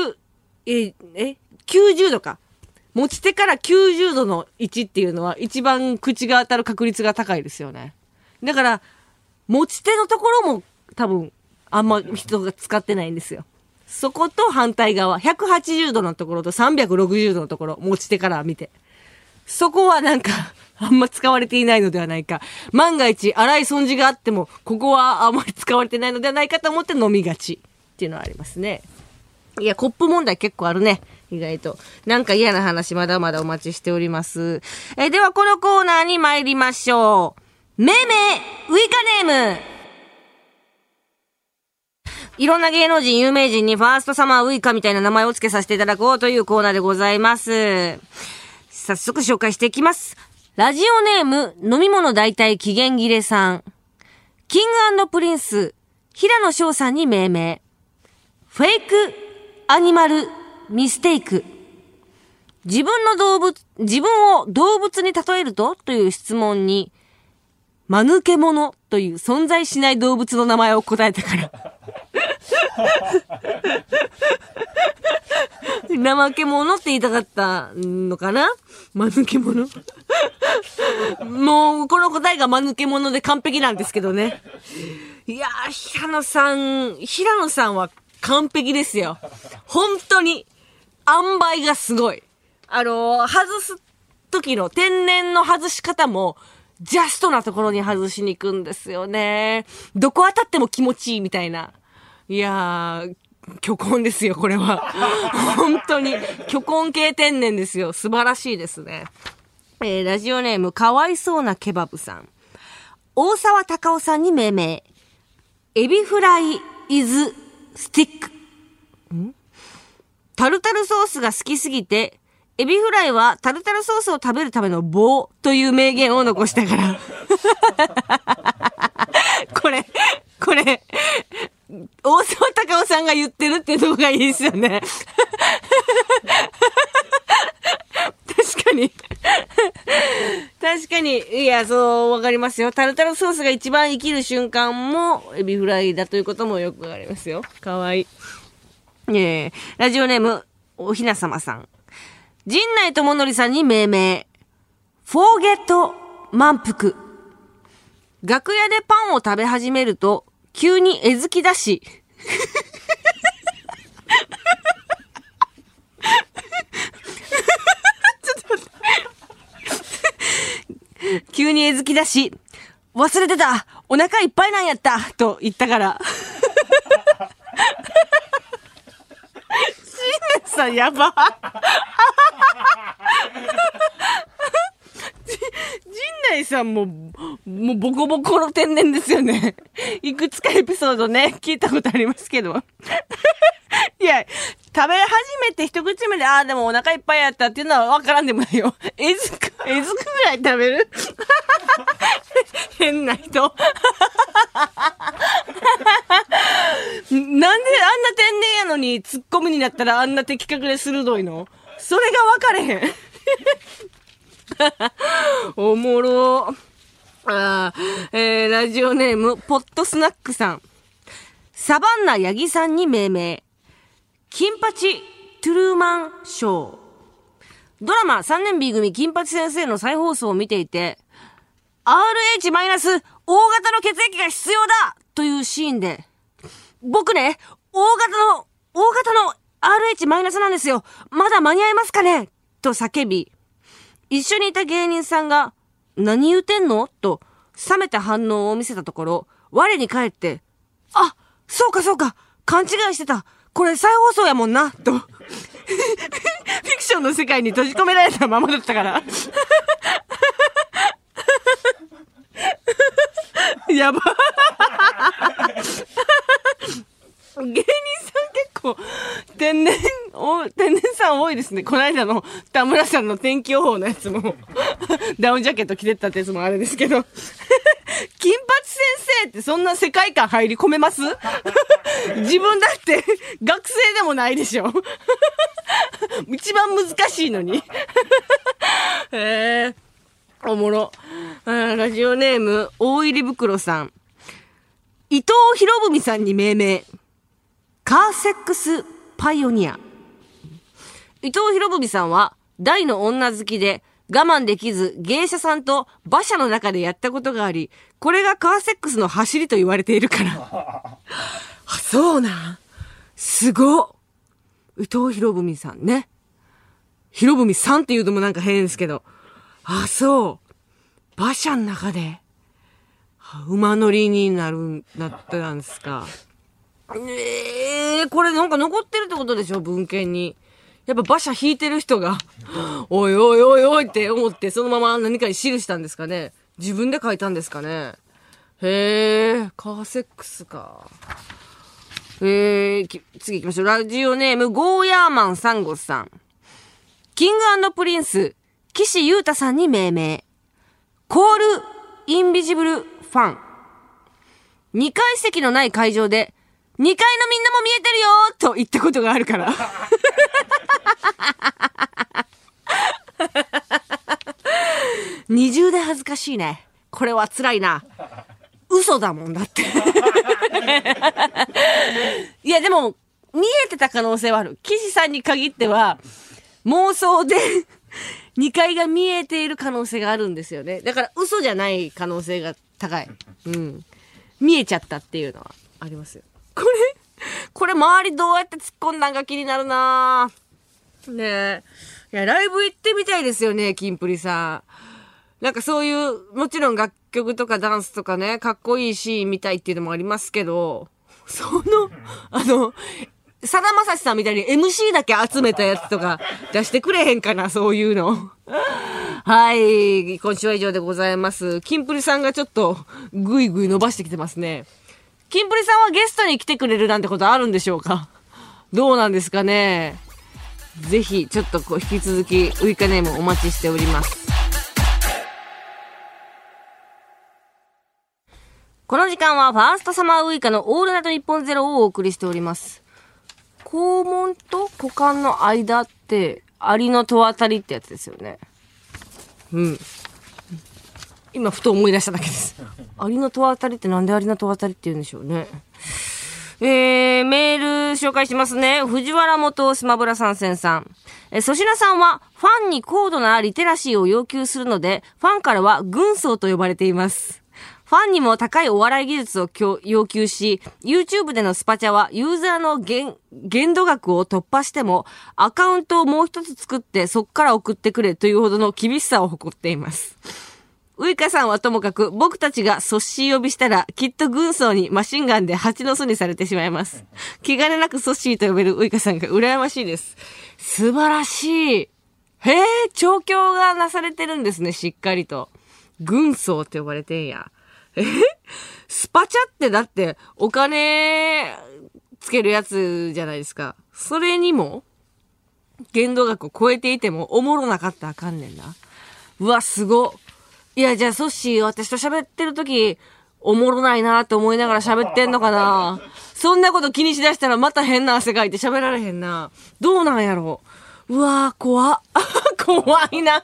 90度か。持ち手から90度の位置っていうのは一番口が当たる確率が高いですよね。だから、持ち手のところも多分、あんま人が使ってないんですよ。そこと反対側、180度のところと360度のところ、持ち手から見て。そこはなんか、あんま使われていないのではないか。万が一、粗い損じがあっても、ここはあんまり使われてないのではないかと思って飲みがち。っていうのはありますね。いや、コップ問題結構あるね。意外と。なんか嫌な話まだまだお待ちしております。では、このコーナーに参りましょう。めいめい、ウイカネーム。いろんな芸能人、有名人にファーストサマーウイカみたいな名前を付けさせていただこうというコーナーでございます。早速紹介していきます。ラジオネーム、飲み物大体期限切れさん。キング&プリンス、平野翔さんに命名。フェイクアニマルミステイク。自分を動物に例えるという質問に、間抜け者という存在しない動物の名前を答えたから。怠け者って言いたかったのかな？間抜け者もう、この答えが間抜け者で完璧なんですけどね。いやー、平野さんは完璧ですよ。本当に、塩梅がすごい。外す時の天然の外し方も、ジャストなところに外しに行くんですよね。どこ当たっても気持ちいいみたいな。いやー、虚根ですよ、これは。本当に、虚根系天然ですよ。素晴らしいですね。ラジオネーム、かわいそうなケバブさん。大沢たかおさんに命名。エビフライイズスティック。タルタルソースが好きすぎて、エビフライはタルタルソースを食べるための棒という名言を残したから。これ、大沢たかおさんが言ってるっていうのがいいですよね。確かに。いや、そう、わかりますよ。タルタルソースが一番生きる瞬間も、エビフライだということもよくわかりますよ。かわいい。ラジオネーム、おひなさまさん。陣内智則さんに命名。フォーゲット満腹。楽屋でパンを食べ始めると、急にえずき出し。急にえずき出し、忘れてた、お腹いっぱいなんやった、と言ったから。新年さんやば。陣内さんもうボコボコの天然ですよね。いくつかエピソードね、聞いたことありますけど。いや、食べ始めて一口目で、でもお腹いっぱいやったっていうのはわからんでもないよ。えずくぐらい食べる変な人。なんであんな天然やのにツッコミになったらあんな的確で鋭いの？それが分かれへん。おもろ。ラジオネーム、ポットスナックさん。サバンナヤギさんに命名。金八トゥルーマンショー。ドラマ3年 B 組金八先生の再放送を見ていて、RH- 大型の血液が必要だというシーンで、僕ね、大型の RH- なんですよ。まだ間に合いますかねと叫び、一緒にいた芸人さんが、何言うてんのと冷めた反応を見せたところ、我に返って、そうか、勘違いしてた。これ再放送やもんな、と。フィクションの世界に閉じ込められたままだったから。やば。芸人さん結構天然さん多いですね。この間の田村さんの天気予報のやつもダウンジャケット着てったってやつもあれですけど金八先生ってそんな世界観入り込めます自分だって学生でもないでしょ一番難しいのにおもろ。ラジオネーム大入り袋さん。伊藤博文さんに命名。カーセックスパイオニア。伊藤博文さんは大の女好きで我慢できず芸者さんと馬車の中でやったことがあり、これがカーセックスの走りと言われているからそうなんすごっ。伊藤博文さんね。博文さんって言うのもなんか変ですけど、そう。馬車の中で馬乗りになったんですか。これなんか残ってるってことでしょ、文献に。やっぱ馬車引いてる人がおいおいおいおいって思ってそのまま何かに記したんですかね。自分で書いたんですかね。カーセックスか。次行きましょう。ラジオネームゴーヤーマンサンゴスさん。キング&プリンス岸優太さんに命名。コールインビジブルファン。2階席のない会場で 2階のみんなも見えてるよと言ったことがあるから。二重で恥ずかしいね。これは辛いな。嘘だもんだって。いやでも、見えてた可能性はある。岸さんに限っては、妄想で2階が見えている可能性があるんですよね。だから嘘じゃない可能性が高い。うん。見えちゃったっていうのはありますよ。これ周りどうやって突っ込んだんか気になるなぁ。ねえ。いや、ライブ行ってみたいですよね、キンプリさん。なんかそういう、もちろん楽曲とかダンスとかね、かっこいいシーン見たいっていうのもありますけど、さだまさしさんみたいに MC だけ集めたやつとか出してくれへんかな、そういうの。はい。今週は以上でございます。キンプリさんがちょっとぐいぐい伸ばしてきてますね。キンプリさんはゲストに来てくれるなんてことあるんでしょうか？どうなんですかね。ぜひ、ちょっと引き続き、ウイカネームお待ちしております。この時間はファーストサマーウイカのオールナイトニッポンゼロをお送りしております。肛門と股間の間って、アリの戸当たりってやつですよね。うん。今、ふと思い出しただけです。アリの戸当たりってなんでアリの戸当たりって言うんでしょうね。メール紹介しますね。藤原元スマブラ参戦さん。粗品さんはファンに高度なリテラシーを要求するので、ファンからは軍曹と呼ばれています。ファンにも高いお笑い技術を要求し、YouTube でのスパチャはユーザーの限度額を突破しても、アカウントをもう一つ作ってそっから送ってくれというほどの厳しさを誇っています。ウイカさんはともかく、僕たちがソッシー呼びしたら、きっと軍曹にマシンガンで蜂の巣にされてしまいます。気兼ねなくソッシーと呼べるウイカさんが羨ましいです。素晴らしい。へえ、調教がなされてるんですね、しっかりと。軍曹って呼ばれてんや。スパチャってだって、お金つけるやつじゃないですか。それにも、限度額を超えていても、おもろなかったらあかんねんな。うわ、すご。いや、じゃあ、ソッシー、私と喋ってるとき、おもろないなと思いながら喋ってんのかな。そんなこと気にしだしたらまた変な汗かいて喋られへんな。どうなんやろう。うわー、怖っ。怖いな。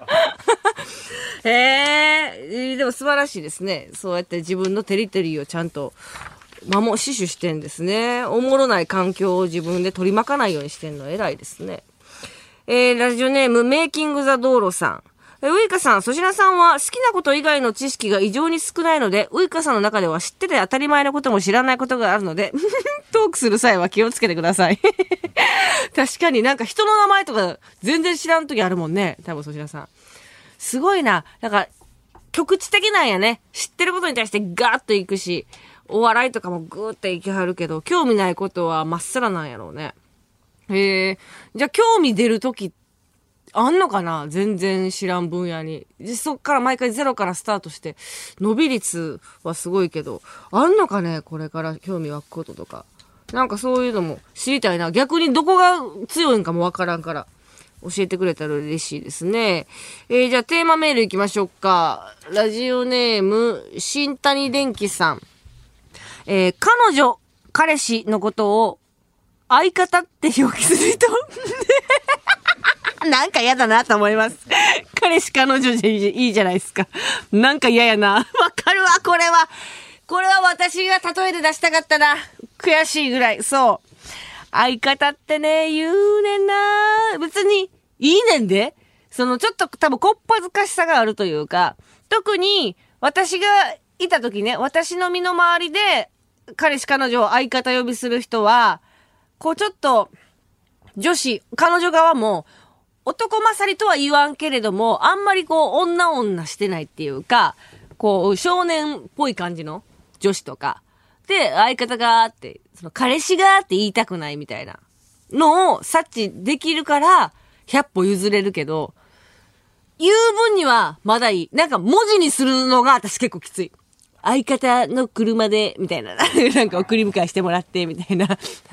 でも素晴らしいですね。そうやって自分のテリトリーをちゃんと死守してんですね。おもろない環境を自分で取り巻かないようにしてんの偉いですね。ラジオネームメイキングザ道路さん。ウイカさん、粗品さんは好きなこと以外の知識が異常に少ないので、ウイカさんの中では知ってて当たり前のことも知らないことがあるので、トークする際は気をつけてください。確かになんか人の名前とか全然知らん時あるもんね。多分粗品さん。すごいな。なんか、局地的なんやね。知ってることに対してガーッと行くし、お笑いとかもグーッと行きはるけど、興味ないことはまっさらなんやろうね。じゃあ興味出る時あんのかな？全然知らん分野に。そっから毎回ゼロからスタートして、伸び率はすごいけど、あんのかね？これから興味湧くこととか。なんかそういうのも知りたいな。逆にどこが強いんかもわからんから、教えてくれたら嬉しいですね。じゃあテーマメール行きましょうか。ラジオネーム、新谷電機さん。彼女、彼氏のことを、相方って表記する人なんか嫌だなと思います。彼氏彼女でいいじゃないですか。なんか嫌やな。わかるわ、これは私が例えで出したかったな。悔しいぐらい。そう。相方ってね、言うねんな。別に、いいねんで。ちょっと多分こっぱずかしさがあるというか、特に私がいた時ね、私の身の回りで、彼氏彼女を相方呼びする人は、ちょっと、彼女側も、男勝りとは言わんけれども、あんまり女してないっていうか、少年っぽい感じの女子とか。で、相方がーって、彼氏がーって言いたくないみたいなのを察知できるから、100歩譲れるけど、言う分にはまだいい。なんか文字にするのが私結構きつい。相方の車で、みたいな。なんか送り迎えしてもらって、みたいな。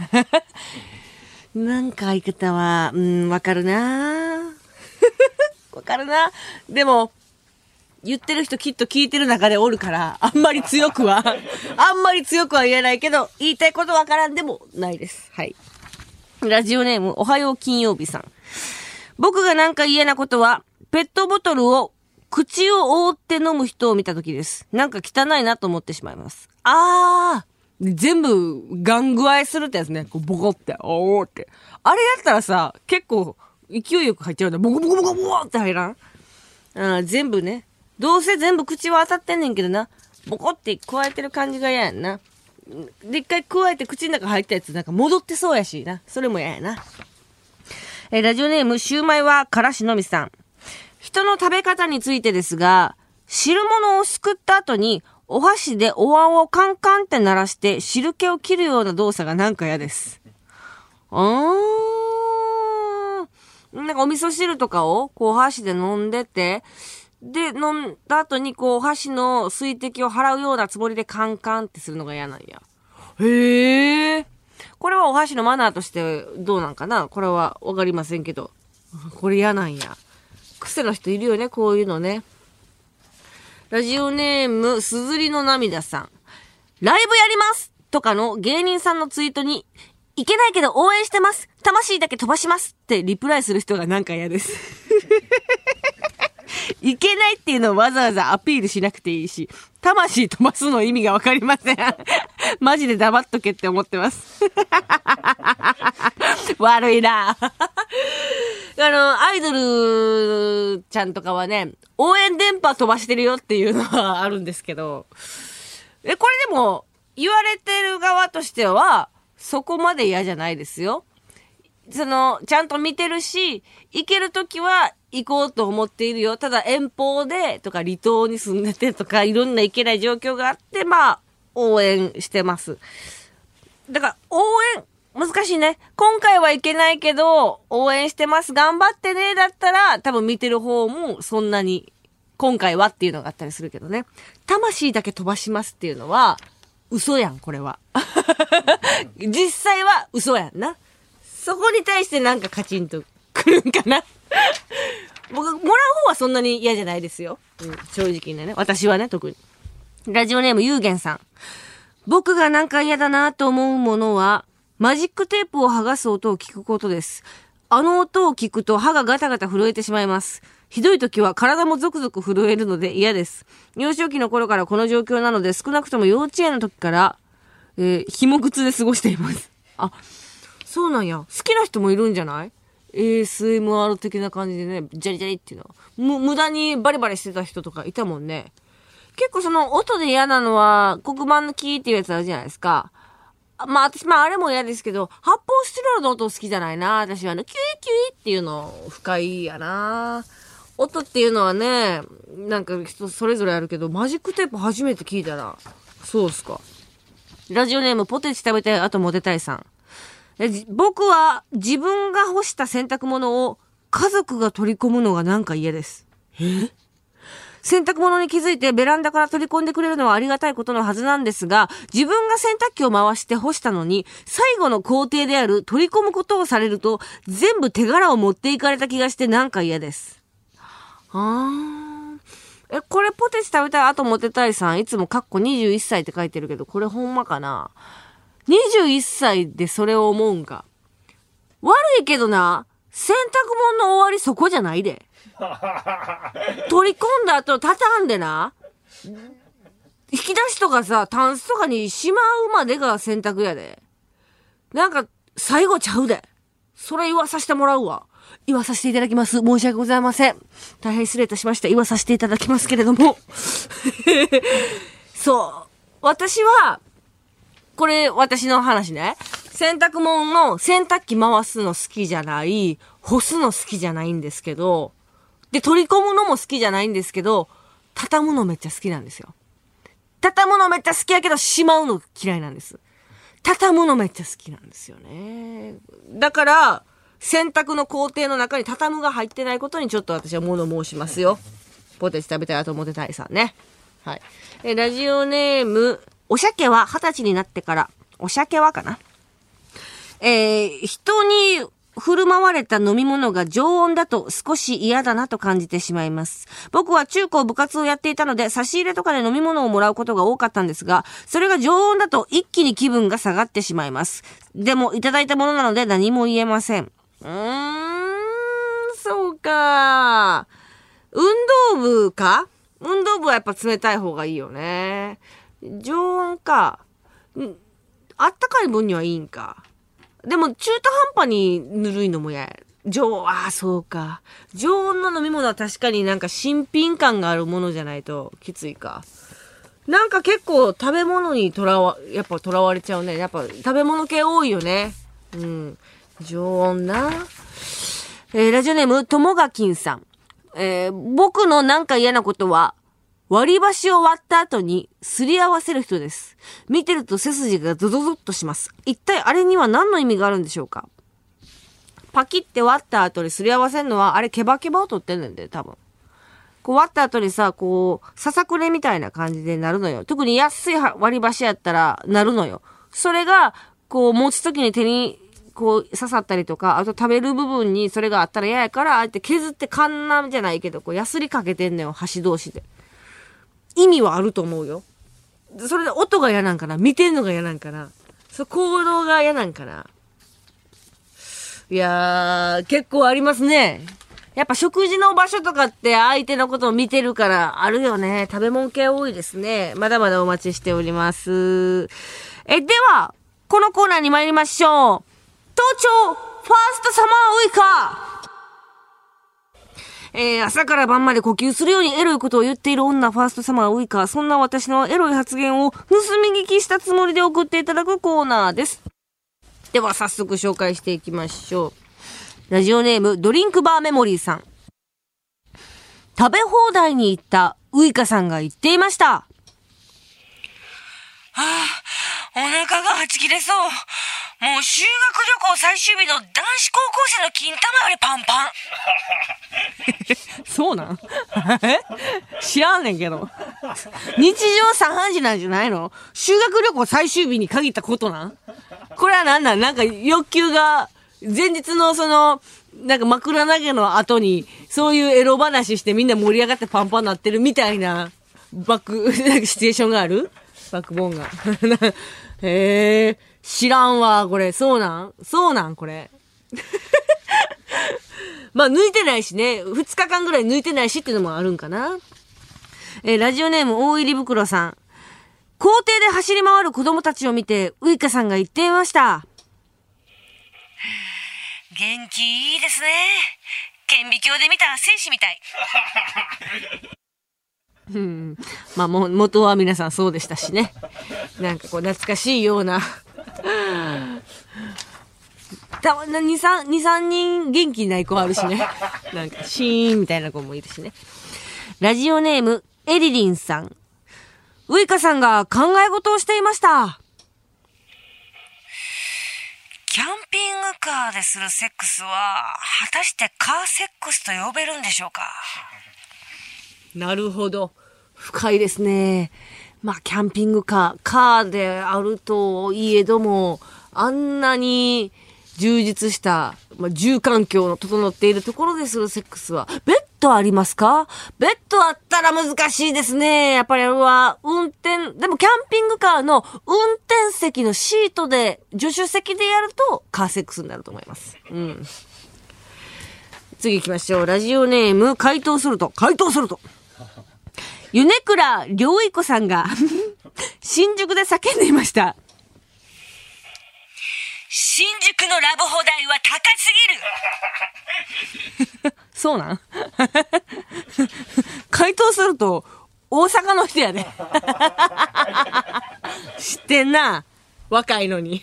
なんか相方は、わかるなわかるな。でも、 言ってる人きっと聞いてる中でおるから、あんまり強くは言えないけど、言いたいことわからんでもないです。はい。ラジオネーム、おはよう金曜日さん。僕がなんか嫌なことは、ペットボトルを口を覆って飲む人を見たときです。なんか汚いなと思ってしまいます。全部ガン具合するってやつね。こうボコって、おーって。あれやったらさ、結構勢いよく入っちゃうんだ。ボコボコボコボコって入らん？全部ね。どうせ全部口は当たってんねんけどな。ボコって加えてる感じが嫌やんな。で、一回加えて口の中入ったやつなんか戻ってそうやしな。それも嫌やな。ラジオネーム、シューマイはからしのみさん。人の食べ方についてですが、汁物をすくった後に、お箸でお椀をカンカンって鳴らして汁気を切るような動作がなんか嫌です。なんかお味噌汁とかをこう箸で飲んでて、で、飲んだ後にこう箸の水滴を払うようなつもりでカンカンってするのが嫌なんや。へー。これはお箸のマナーとしてどうなんかな？これはわかりませんけど。これ嫌なんや。癖の人いるよね、こういうのね。ラジオネーム、すずりの涙さん。ライブやりますとかの芸人さんのツイートに、いけないけど応援してます。魂だけ飛ばしますってリプライする人がなんか嫌です。いけないっていうのをわざわざアピールしなくていいし、魂飛ばすの意味がわかりません。マジで黙っとけって思ってます。悪いな。アイドルちゃんとかはね、応援電波飛ばしてるよっていうのはあるんですけど、これでも言われてる側としてはそこまで嫌じゃないですよ。ちゃんと見てるし、行けるときは行こうと思っているよ。ただ遠方でとか離島に住んでてとかいろんな行けない状況があって、応援してます。だから応援難しいね。今回はいけないけど、応援してます。頑張ってね。だったら、多分見てる方もそんなに、今回はっていうのがあったりするけどね。魂だけ飛ばしますっていうのは、嘘やん、これは。実際は嘘やんな。そこに対してなんかカチンとくるんかな。僕、もらう方はそんなに嫌じゃないですよ。正直ね。私はね、特に。ラジオネームゆうげんさん。僕がなんか嫌だなと思うものは、マジックテープを剥がす音を聞くことです。あの音を聞くと歯がガタガタ震えてしまいます。ひどい時は体もゾクゾク震えるので嫌です。幼少期の頃からこの状況なので少なくとも幼稚園の時から、紐靴で過ごしています。あ、そうなんや。好きな人もいるんじゃない？ ASMR 的な感じでね、ジャリジャリっていうの。無駄にバリバリしてた人とかいたもんね。結構その音で嫌なのは黒板のキーっていうやつあるじゃないですか。私、あれも嫌ですけど、発泡スチロールの音好きじゃないな。私はキュイキュイっていうの不快やな。音っていうのはね、なんか人それぞれあるけど、マジックテープ初めて聞いたな。そうっすか。ラジオネームポテチ食べたい、あとモテたいさん。僕は自分が干した洗濯物を家族が取り込むのがなんか嫌です。洗濯物に気づいてベランダから取り込んでくれるのはありがたいことのはずなんですが、自分が洗濯機を回して干したのに、最後の工程である取り込むことをされると、全部手柄を持っていかれた気がしてなんか嫌です。これポテチ食べたい、あとモテたいさん、いつも21歳って書いてるけど、これほんまかな？ 21 歳でそれを思うんか。悪いけどな、洗濯物の終わりそこじゃないで。取り込んだ後畳んでな、引き出しとかさ、タンスとかにしまうまでが洗濯やで。なんか最後ちゃうで。それ言わさせてもらうわ。言わさせていただきます。申し訳ございません。大変失礼いたしました。言わさせていただきますけれども。そう。私は、これ私の話ね。洗濯物の洗濯機回すの好きじゃない、干すの好きじゃないんですけど、で、取り込むのも好きじゃないんですけど、畳むのめっちゃ好きなんですよ。畳むのめっちゃ好きやけど、しまうの嫌いなんです。畳むのめっちゃ好きなんですよね。だから、洗濯の工程の中に畳むが入ってないことにちょっと私は物申しますよ。ポテチ食べたい、あとモテたいさんね。はい。ラジオネーム、お鮭は20歳になってから、お鮭はかな？人に振る舞われた飲み物が常温だと少し嫌だなと感じてしまいます。僕は中高部活をやっていたので差し入れとかで飲み物をもらうことが多かったんですが、それが常温だと一気に気分が下がってしまいます。でもいただいたものなので何も言えません。そうか。運動部か？運動部はやっぱ冷たい方がいいよね。常温か。あったかい分にはいいんか。でも中途半端にぬるいのも嫌や。そうか。常温の飲み物は確かになんか新品感があるものじゃないときついか。なんか結構食べ物にやっぱ囚われちゃうね。やっぱ食べ物系多いよね。うん。常温な。ラジオネーム、ともがきんさん。僕のなんか嫌なことは、割り箸を割った後にすり合わせる人です。見てると背筋がドドドッとします。一体あれには何の意味があるんでしょうか？パキって割った後にすり合わせるのは、あれケバケバを取ってんねんで、多分。こう割った後にさ、こう、ささくれみたいな感じでなるのよ。特に安い割り箸やったらなるのよ。それが、こう持つときに手に、こう刺さったりとか、あと食べる部分にそれがあったら嫌やから、あえて削ってカンナじゃないけど、こうヤスリかけてんのよ、箸同士で。意味はあると思うよ。それで音が嫌なんかな？見てんのが嫌なんかな？行動が嫌なんかな？いやー、結構ありますね。やっぱ食事の場所とかって相手のことを見てるからあるよね。食べ物系多いですね。まだまだお待ちしております。では、このコーナーに参りましょう。東京ファーストサマーウイカ朝から晩まで呼吸するようにエロいことを言っている女、ファーストサマーウイカ。そんな私のエロい発言を盗み聞きしたつもりで送っていただくコーナーです。では早速紹介していきましょう。ラジオネームドリンクバーメモリーさん。食べ放題に行ったウイカさんが言っていました。 お腹がはち切れそう。もう修学旅行最終日の男子高校生の金玉よりパンパン。 そうなん知らんねんけど。日常茶飯事なんじゃないの？修学旅行最終日に限ったことなん？これはなんか欲求が、前日のなんか枕投げの後に、そういうエロ話してみんな盛り上がってパンパンになってるみたいな、シチュエーションがある？バックボーンが。知らんわ、これ。そうなんこれ。まあ、抜いてないしね。2日間ぐらい抜いてないしっていうのもあるんかな。ラジオネーム大入り袋さん。校庭で走り回る子供たちを見て、ウイカさんが言っていました。 元気いいですね。顕微鏡で見た精子みたい。 まあ、元は皆さんそうでしたしね。なんかこう懐かしいような。2、3人元気ない子あるしね。なんかシーンみたいな子もいるしね。ラジオネームエリリンさん。ウイカさんが考え事をしていました。 キャンピングカーでするセックスは果たしてカーセックスと呼べるんでしょうか？ なるほど。深いですね。まあ、キャンピングカーであるといえども、あんなに充実した、住環境の整っているところでするセックスは、ベッドありますか？ベッドあったら難しいですね。やっぱりあれは、でもキャンピングカーの運転席のシートで、助手席でやると、カーセックスになると思います。次行きましょう。ラジオネーム、回答すると。米倉良一子さんが新宿で叫んでいました。 新宿のラブホ代は高すぎる。 そうなん回答すると大阪の人やで。知ってんな。若いのに。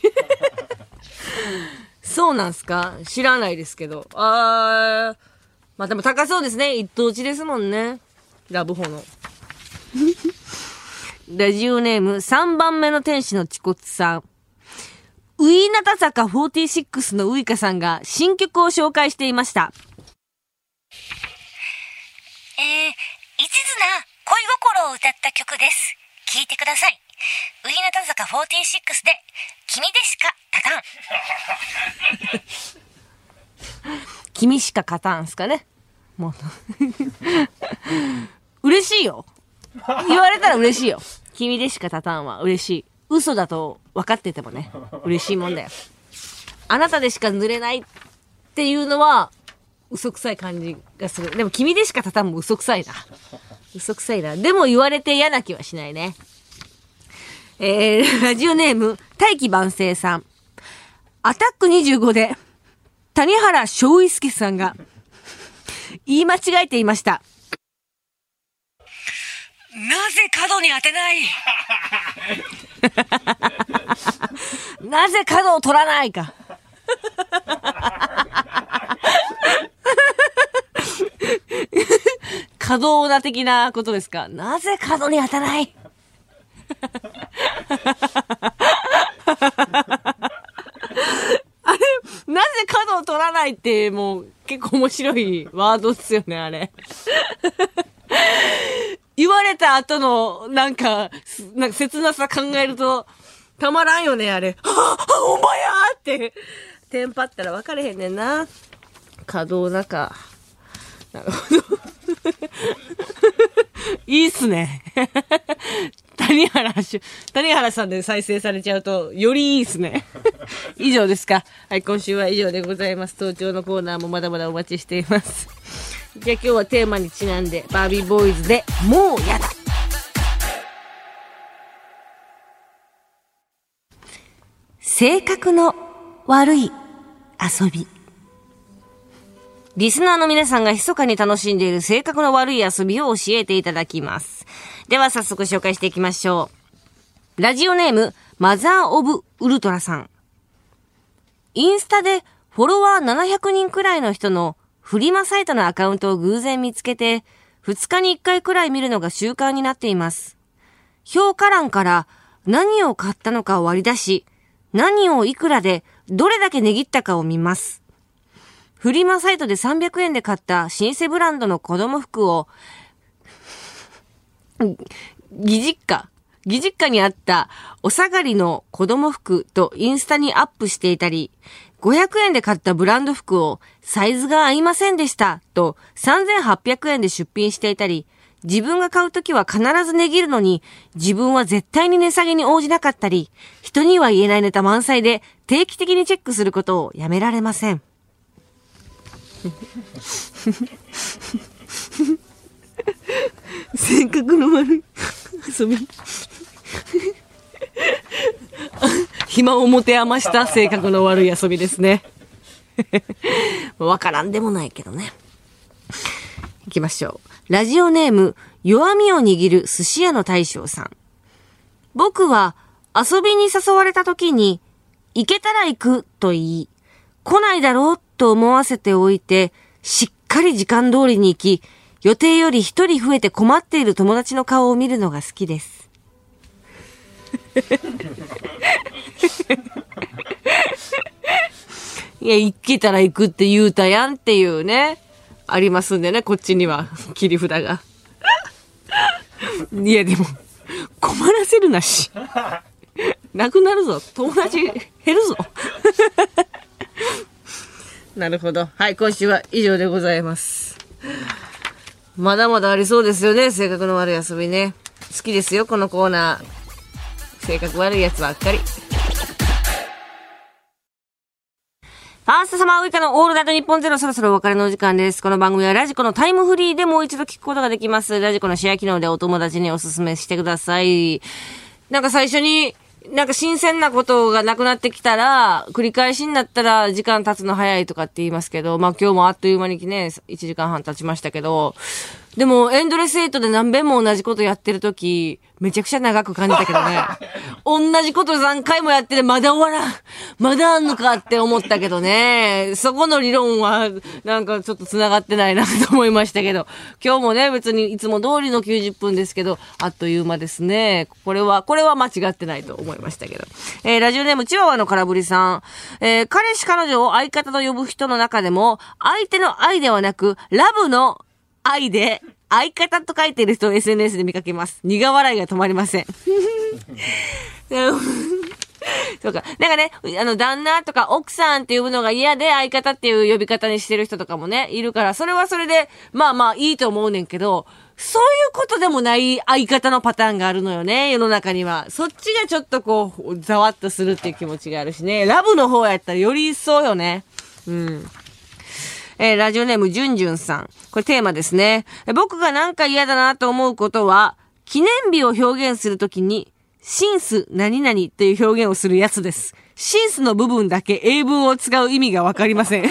そうなんすか？知らないですけど。まあでも高そうですね。一等地ですもんね。ラブホの。ラジオネーム3番目の天使のちこつさん。ウイナタ坂46のウイカさんが新曲を紹介していました。 一途な恋心を歌った曲です。聴いてください。ウイナタ坂46で君でしか立たん。 君しか勝たんすかね。もう。嬉しいよ。言われたら嬉しいよ。君でしか立たんは嬉しい。嘘だと分かっててもね、嬉しいもんだよ。あなたでしか濡れないっていうのは、嘘くさい感じがする。でも君でしか立たんも嘘くさいな。嘘くさいな。でも言われて嫌な気はしないね。ラジオネーム、大器晩成さん。アタック25で、谷原章介さんが、言い間違えていました。 なぜ角に当てないなぜ角を取らないか。可動な的なことですか。なぜ角に当たないあれ、なぜ角を取らないってもう結構面白いワードですよね、あれ。言われた後のなんか切なさ考えるとたまらんよね、あれ。お前やーって。テンパったら分かれへんねんな。可動なか。なるほど。いいっすね。谷原さんで再生されちゃうと、よりいいっすね。以上ですか。はい、今週は以上でございます。登場のコーナーもまだまだお待ちしています。じゃあ今日はテーマにちなんで、バービーボーイズで、もうやだ。性格の悪い遊び。リスナーの皆さんが密かに楽しんでいる性格の悪い遊びを教えていただきます。では早速紹介していきましょう。ラジオネーム、マザーオブウルトラさん。インスタでフォロワー700人くらいの人のフリマサイトのアカウントを偶然見つけて、2日に1回くらい見るのが習慣になっています。評価欄から何を買ったのかを割り出し、何をいくらでどれだけ値切ったかを見ます。フリマサイトで300円で買った老舗ブランドの子供服を、義実家にあったお下がりの子供服とインスタにアップしていたり、500円で買ったブランド服をサイズが合いませんでしたと3800円で出品していたり、自分が買うときは必ず値切るのに自分は絶対に値下げに応じなかったり、人には言えないネタ満載で定期的にチェックすることをやめられません。性格の悪い遊び。暇を持て余した性格の悪い遊びですね。わからんでもないけどね。行きましょう。ラジオネーム、弱みを握る寿司屋の大将さん。僕は遊びに誘われた時に、行けたら行くと言い、来ないだろうと思わせておいて、しっかり時間通りに行き、予定より一人増えて困っている友達の顔を見るのが好きです。いや、行けたら行くって言うたやんっていうね、ありますんでね、こっちには切り札が。いや、でも、困らせるなし。なくなるぞ。友達減るぞ。なるほど。はい、今週は以上でございます。まだまだありそうですよね、性格の悪い遊びね。好きですよ、このコーナー。性格悪いやつばっかり。ファーストサマーウイカのオールナイトニッポンゼロ、そろそろお別れのお時間です。この番組はラジコのタイムフリーでもう一度聞くことができます。ラジコのシェア機能でお友達におすすめしてください。なんか最初に、なんか新鮮なことがなくなってきたら、繰り返しになったら時間経つの早いとかって言いますけど、まあ今日もあっという間にね、1時間半経ちましたけど、でもエンドレス8で何遍も同じことやってるとき、めちゃくちゃ長く感じたけどね。同じこと3回もやっててまだ終わらん。まだあんのかって思ったけどね。そこの理論はなんかちょっと繋がってないなと思いましたけど。今日もね、別にいつも通りの90分ですけど、あっという間ですね。これは間違ってないと思いましたけど。ラジオネームチワワの空振りさん。彼氏彼女を相方と呼ぶ人の中でも、相手の愛ではなく、ラブの愛で、相方と書いている人を SNS で見かけます。苦笑いが止まりません。 そうか。なんかね、旦那とか奥さんって呼ぶのが嫌で相方っていう呼び方にしてる人とかもね、いるから、それはそれで、まあまあいいと思うねんけど、そういうことでもない相方のパターンがあるのよね、世の中には。そっちがちょっとこう、ざわっとするっていう気持ちがあるしね。ラブの方やったらより一層よね。うん。ラジオネームじゅんじゅんさん。これテーマですね。僕がなんか嫌だなと思うことは、記念日を表現するときに、シンス何々っていう表現をするやつです。シンスの部分だけ英文を使う意味がわかりません。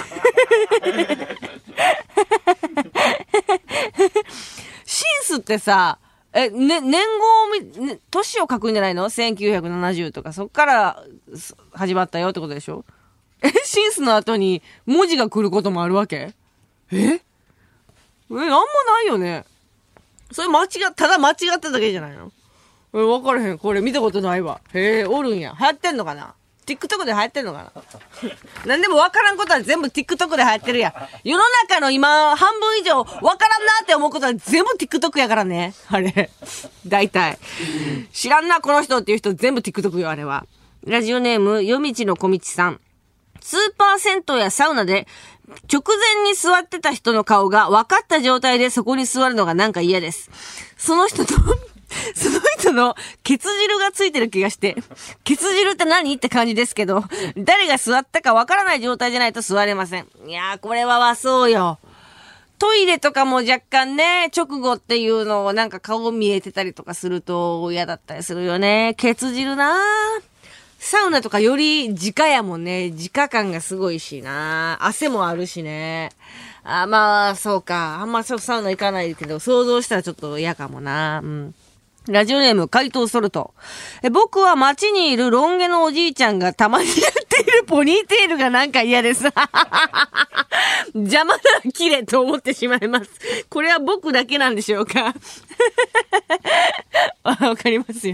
シンスってさ、年号年を書くんじゃないの ?1970 とか、そっから始まったよってことでしょ？シンスの後に文字が来ることもあるわけ？あんまないよね。それただ間違っただけじゃないの？わからへん。これ見たことないわ。おるんや。流行ってんのかな？ TikTok で流行ってんのかな？なんでもわからんことは全部 TikTok で流行ってるやん。世の中の今、半分以上わからんなって思うことは全部 TikTok やからね。あれ。大体。知らんな、この人っていう人全部 TikTok よ、あれは。ラジオネーム、夜道の小道さん。スーパー銭湯やサウナで、直前に座ってた人の顔が分かった状態でそこに座るのがなんか嫌です。その人のケツ汁がついてる気がして、ケツ汁って何って感じですけど、誰が座ったか分からない状態じゃないと座れません。いやー、これはそうよ。トイレとかも若干ね、直後っていうのをなんか顔見えてたりとかすると嫌だったりするよね。ケツ汁なー。サウナとかより直やもんね。直感がすごいしな。汗もあるしね。まあ、そうか。あんまサウナ行かないけど、想像したらちょっと嫌かもな。うん。ラジオネーム、怪盗ソルト。僕は街にいるロン毛のおじいちゃんがたまにやっているポニーテールがなんか嫌です。邪魔なら切れと思ってしまいます。これは僕だけなんでしょうか？わかりますよ。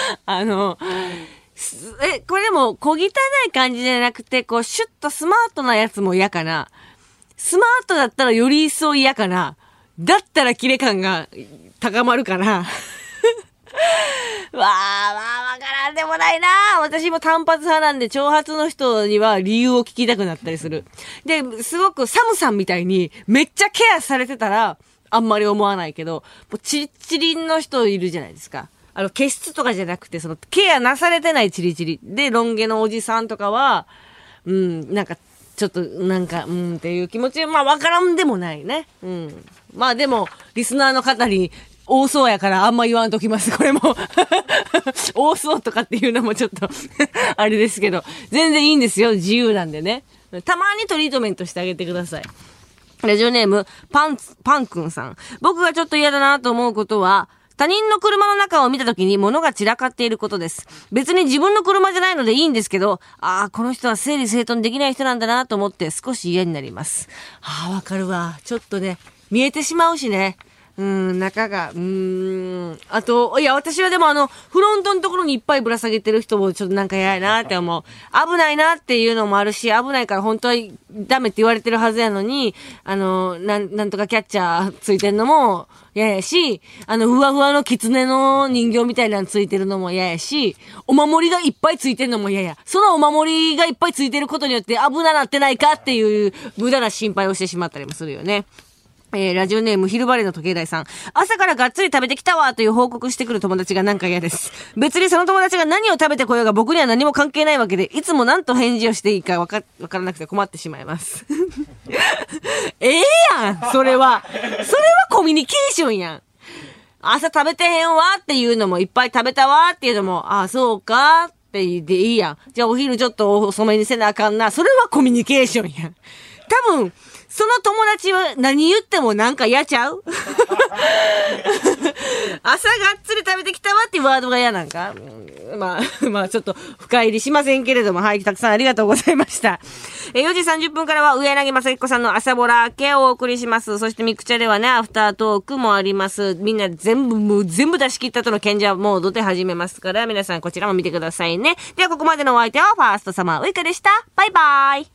これでも、小汚い感じじゃなくて、こう、シュッとスマートなやつも嫌かな。スマートだったらより一層嫌かな。だったらキレ感が高まるかな。わからんでもないな。私も単発派なんで、長髪の人には理由を聞きたくなったりする。で、すごくサムさんみたいに、めっちゃケアされてたら、あんまり思わないけど、もうチリチリの人いるじゃないですか。毛質とかじゃなくて、ケアなされてないチリチリ。で、ロン毛のおじさんとかは、なんか、ちょっと、なんか、っていう気持ち、まあ、わからんでもないね。まあ、でも、リスナーの方に、多そうやからあんま言わんときます、これも。多そうとかっていうのもちょっと、あれですけど、全然いいんですよ、自由なんでね。たまにトリートメントしてあげてください。ラジオネーム、パンくんさん。僕がちょっと嫌だなと思うことは、他人の車の中を見たときに物が散らかっていることです。別に自分の車じゃないのでいいんですけど、この人は整理整頓できない人なんだなと思って少し嫌になります。わかるわ。ちょっとね、見えてしまうしね。中が、あと、いや、私はでもフロントのところにいっぱいぶら下げてる人もちょっとなんか嫌やなって思う。危ないなっていうのもあるし、危ないから本当はダメって言われてるはずやのに、なんとかキャッチャーついてんのも嫌やし、ふわふわの狐の人形みたいなのついてるのも嫌やし、お守りがいっぱいついてんのも嫌や。そのお守りがいっぱいついてることによって危ななってないかっていう無駄な心配をしてしまったりもするよね。ラジオネーム昼バレの時計台さん。朝からがっつり食べてきたわという報告してくる友達がなんか嫌です。別にその友達が何を食べてこようが僕には何も関係ないわけで、いつも何と返事をしていいかわからなくて困ってしまいます。やんそれはコミュニケーションやん。朝食べてへんわっていうのもいっぱい食べたわっていうのも、そうかって言っていいやん。じゃあお昼ちょっと遅めにせなあかんな。それはコミュニケーションやん。多分、その友達は何言ってもなんか嫌ちゃう朝がっつり食べてきたわっていうワードが嫌なんかまあちょっと深入りしませんけれども、はい、たくさんありがとうございました。4時30分からは上柳正彦さんの朝ボラ明けをお送りします。そしてミクチャではね、アフタートークもあります。みんな全部出し切ったとの賢者モードで始めますから、皆さんこちらも見てくださいね。ではここまでのお相手はファーストサマーウイカでした。バイバイ。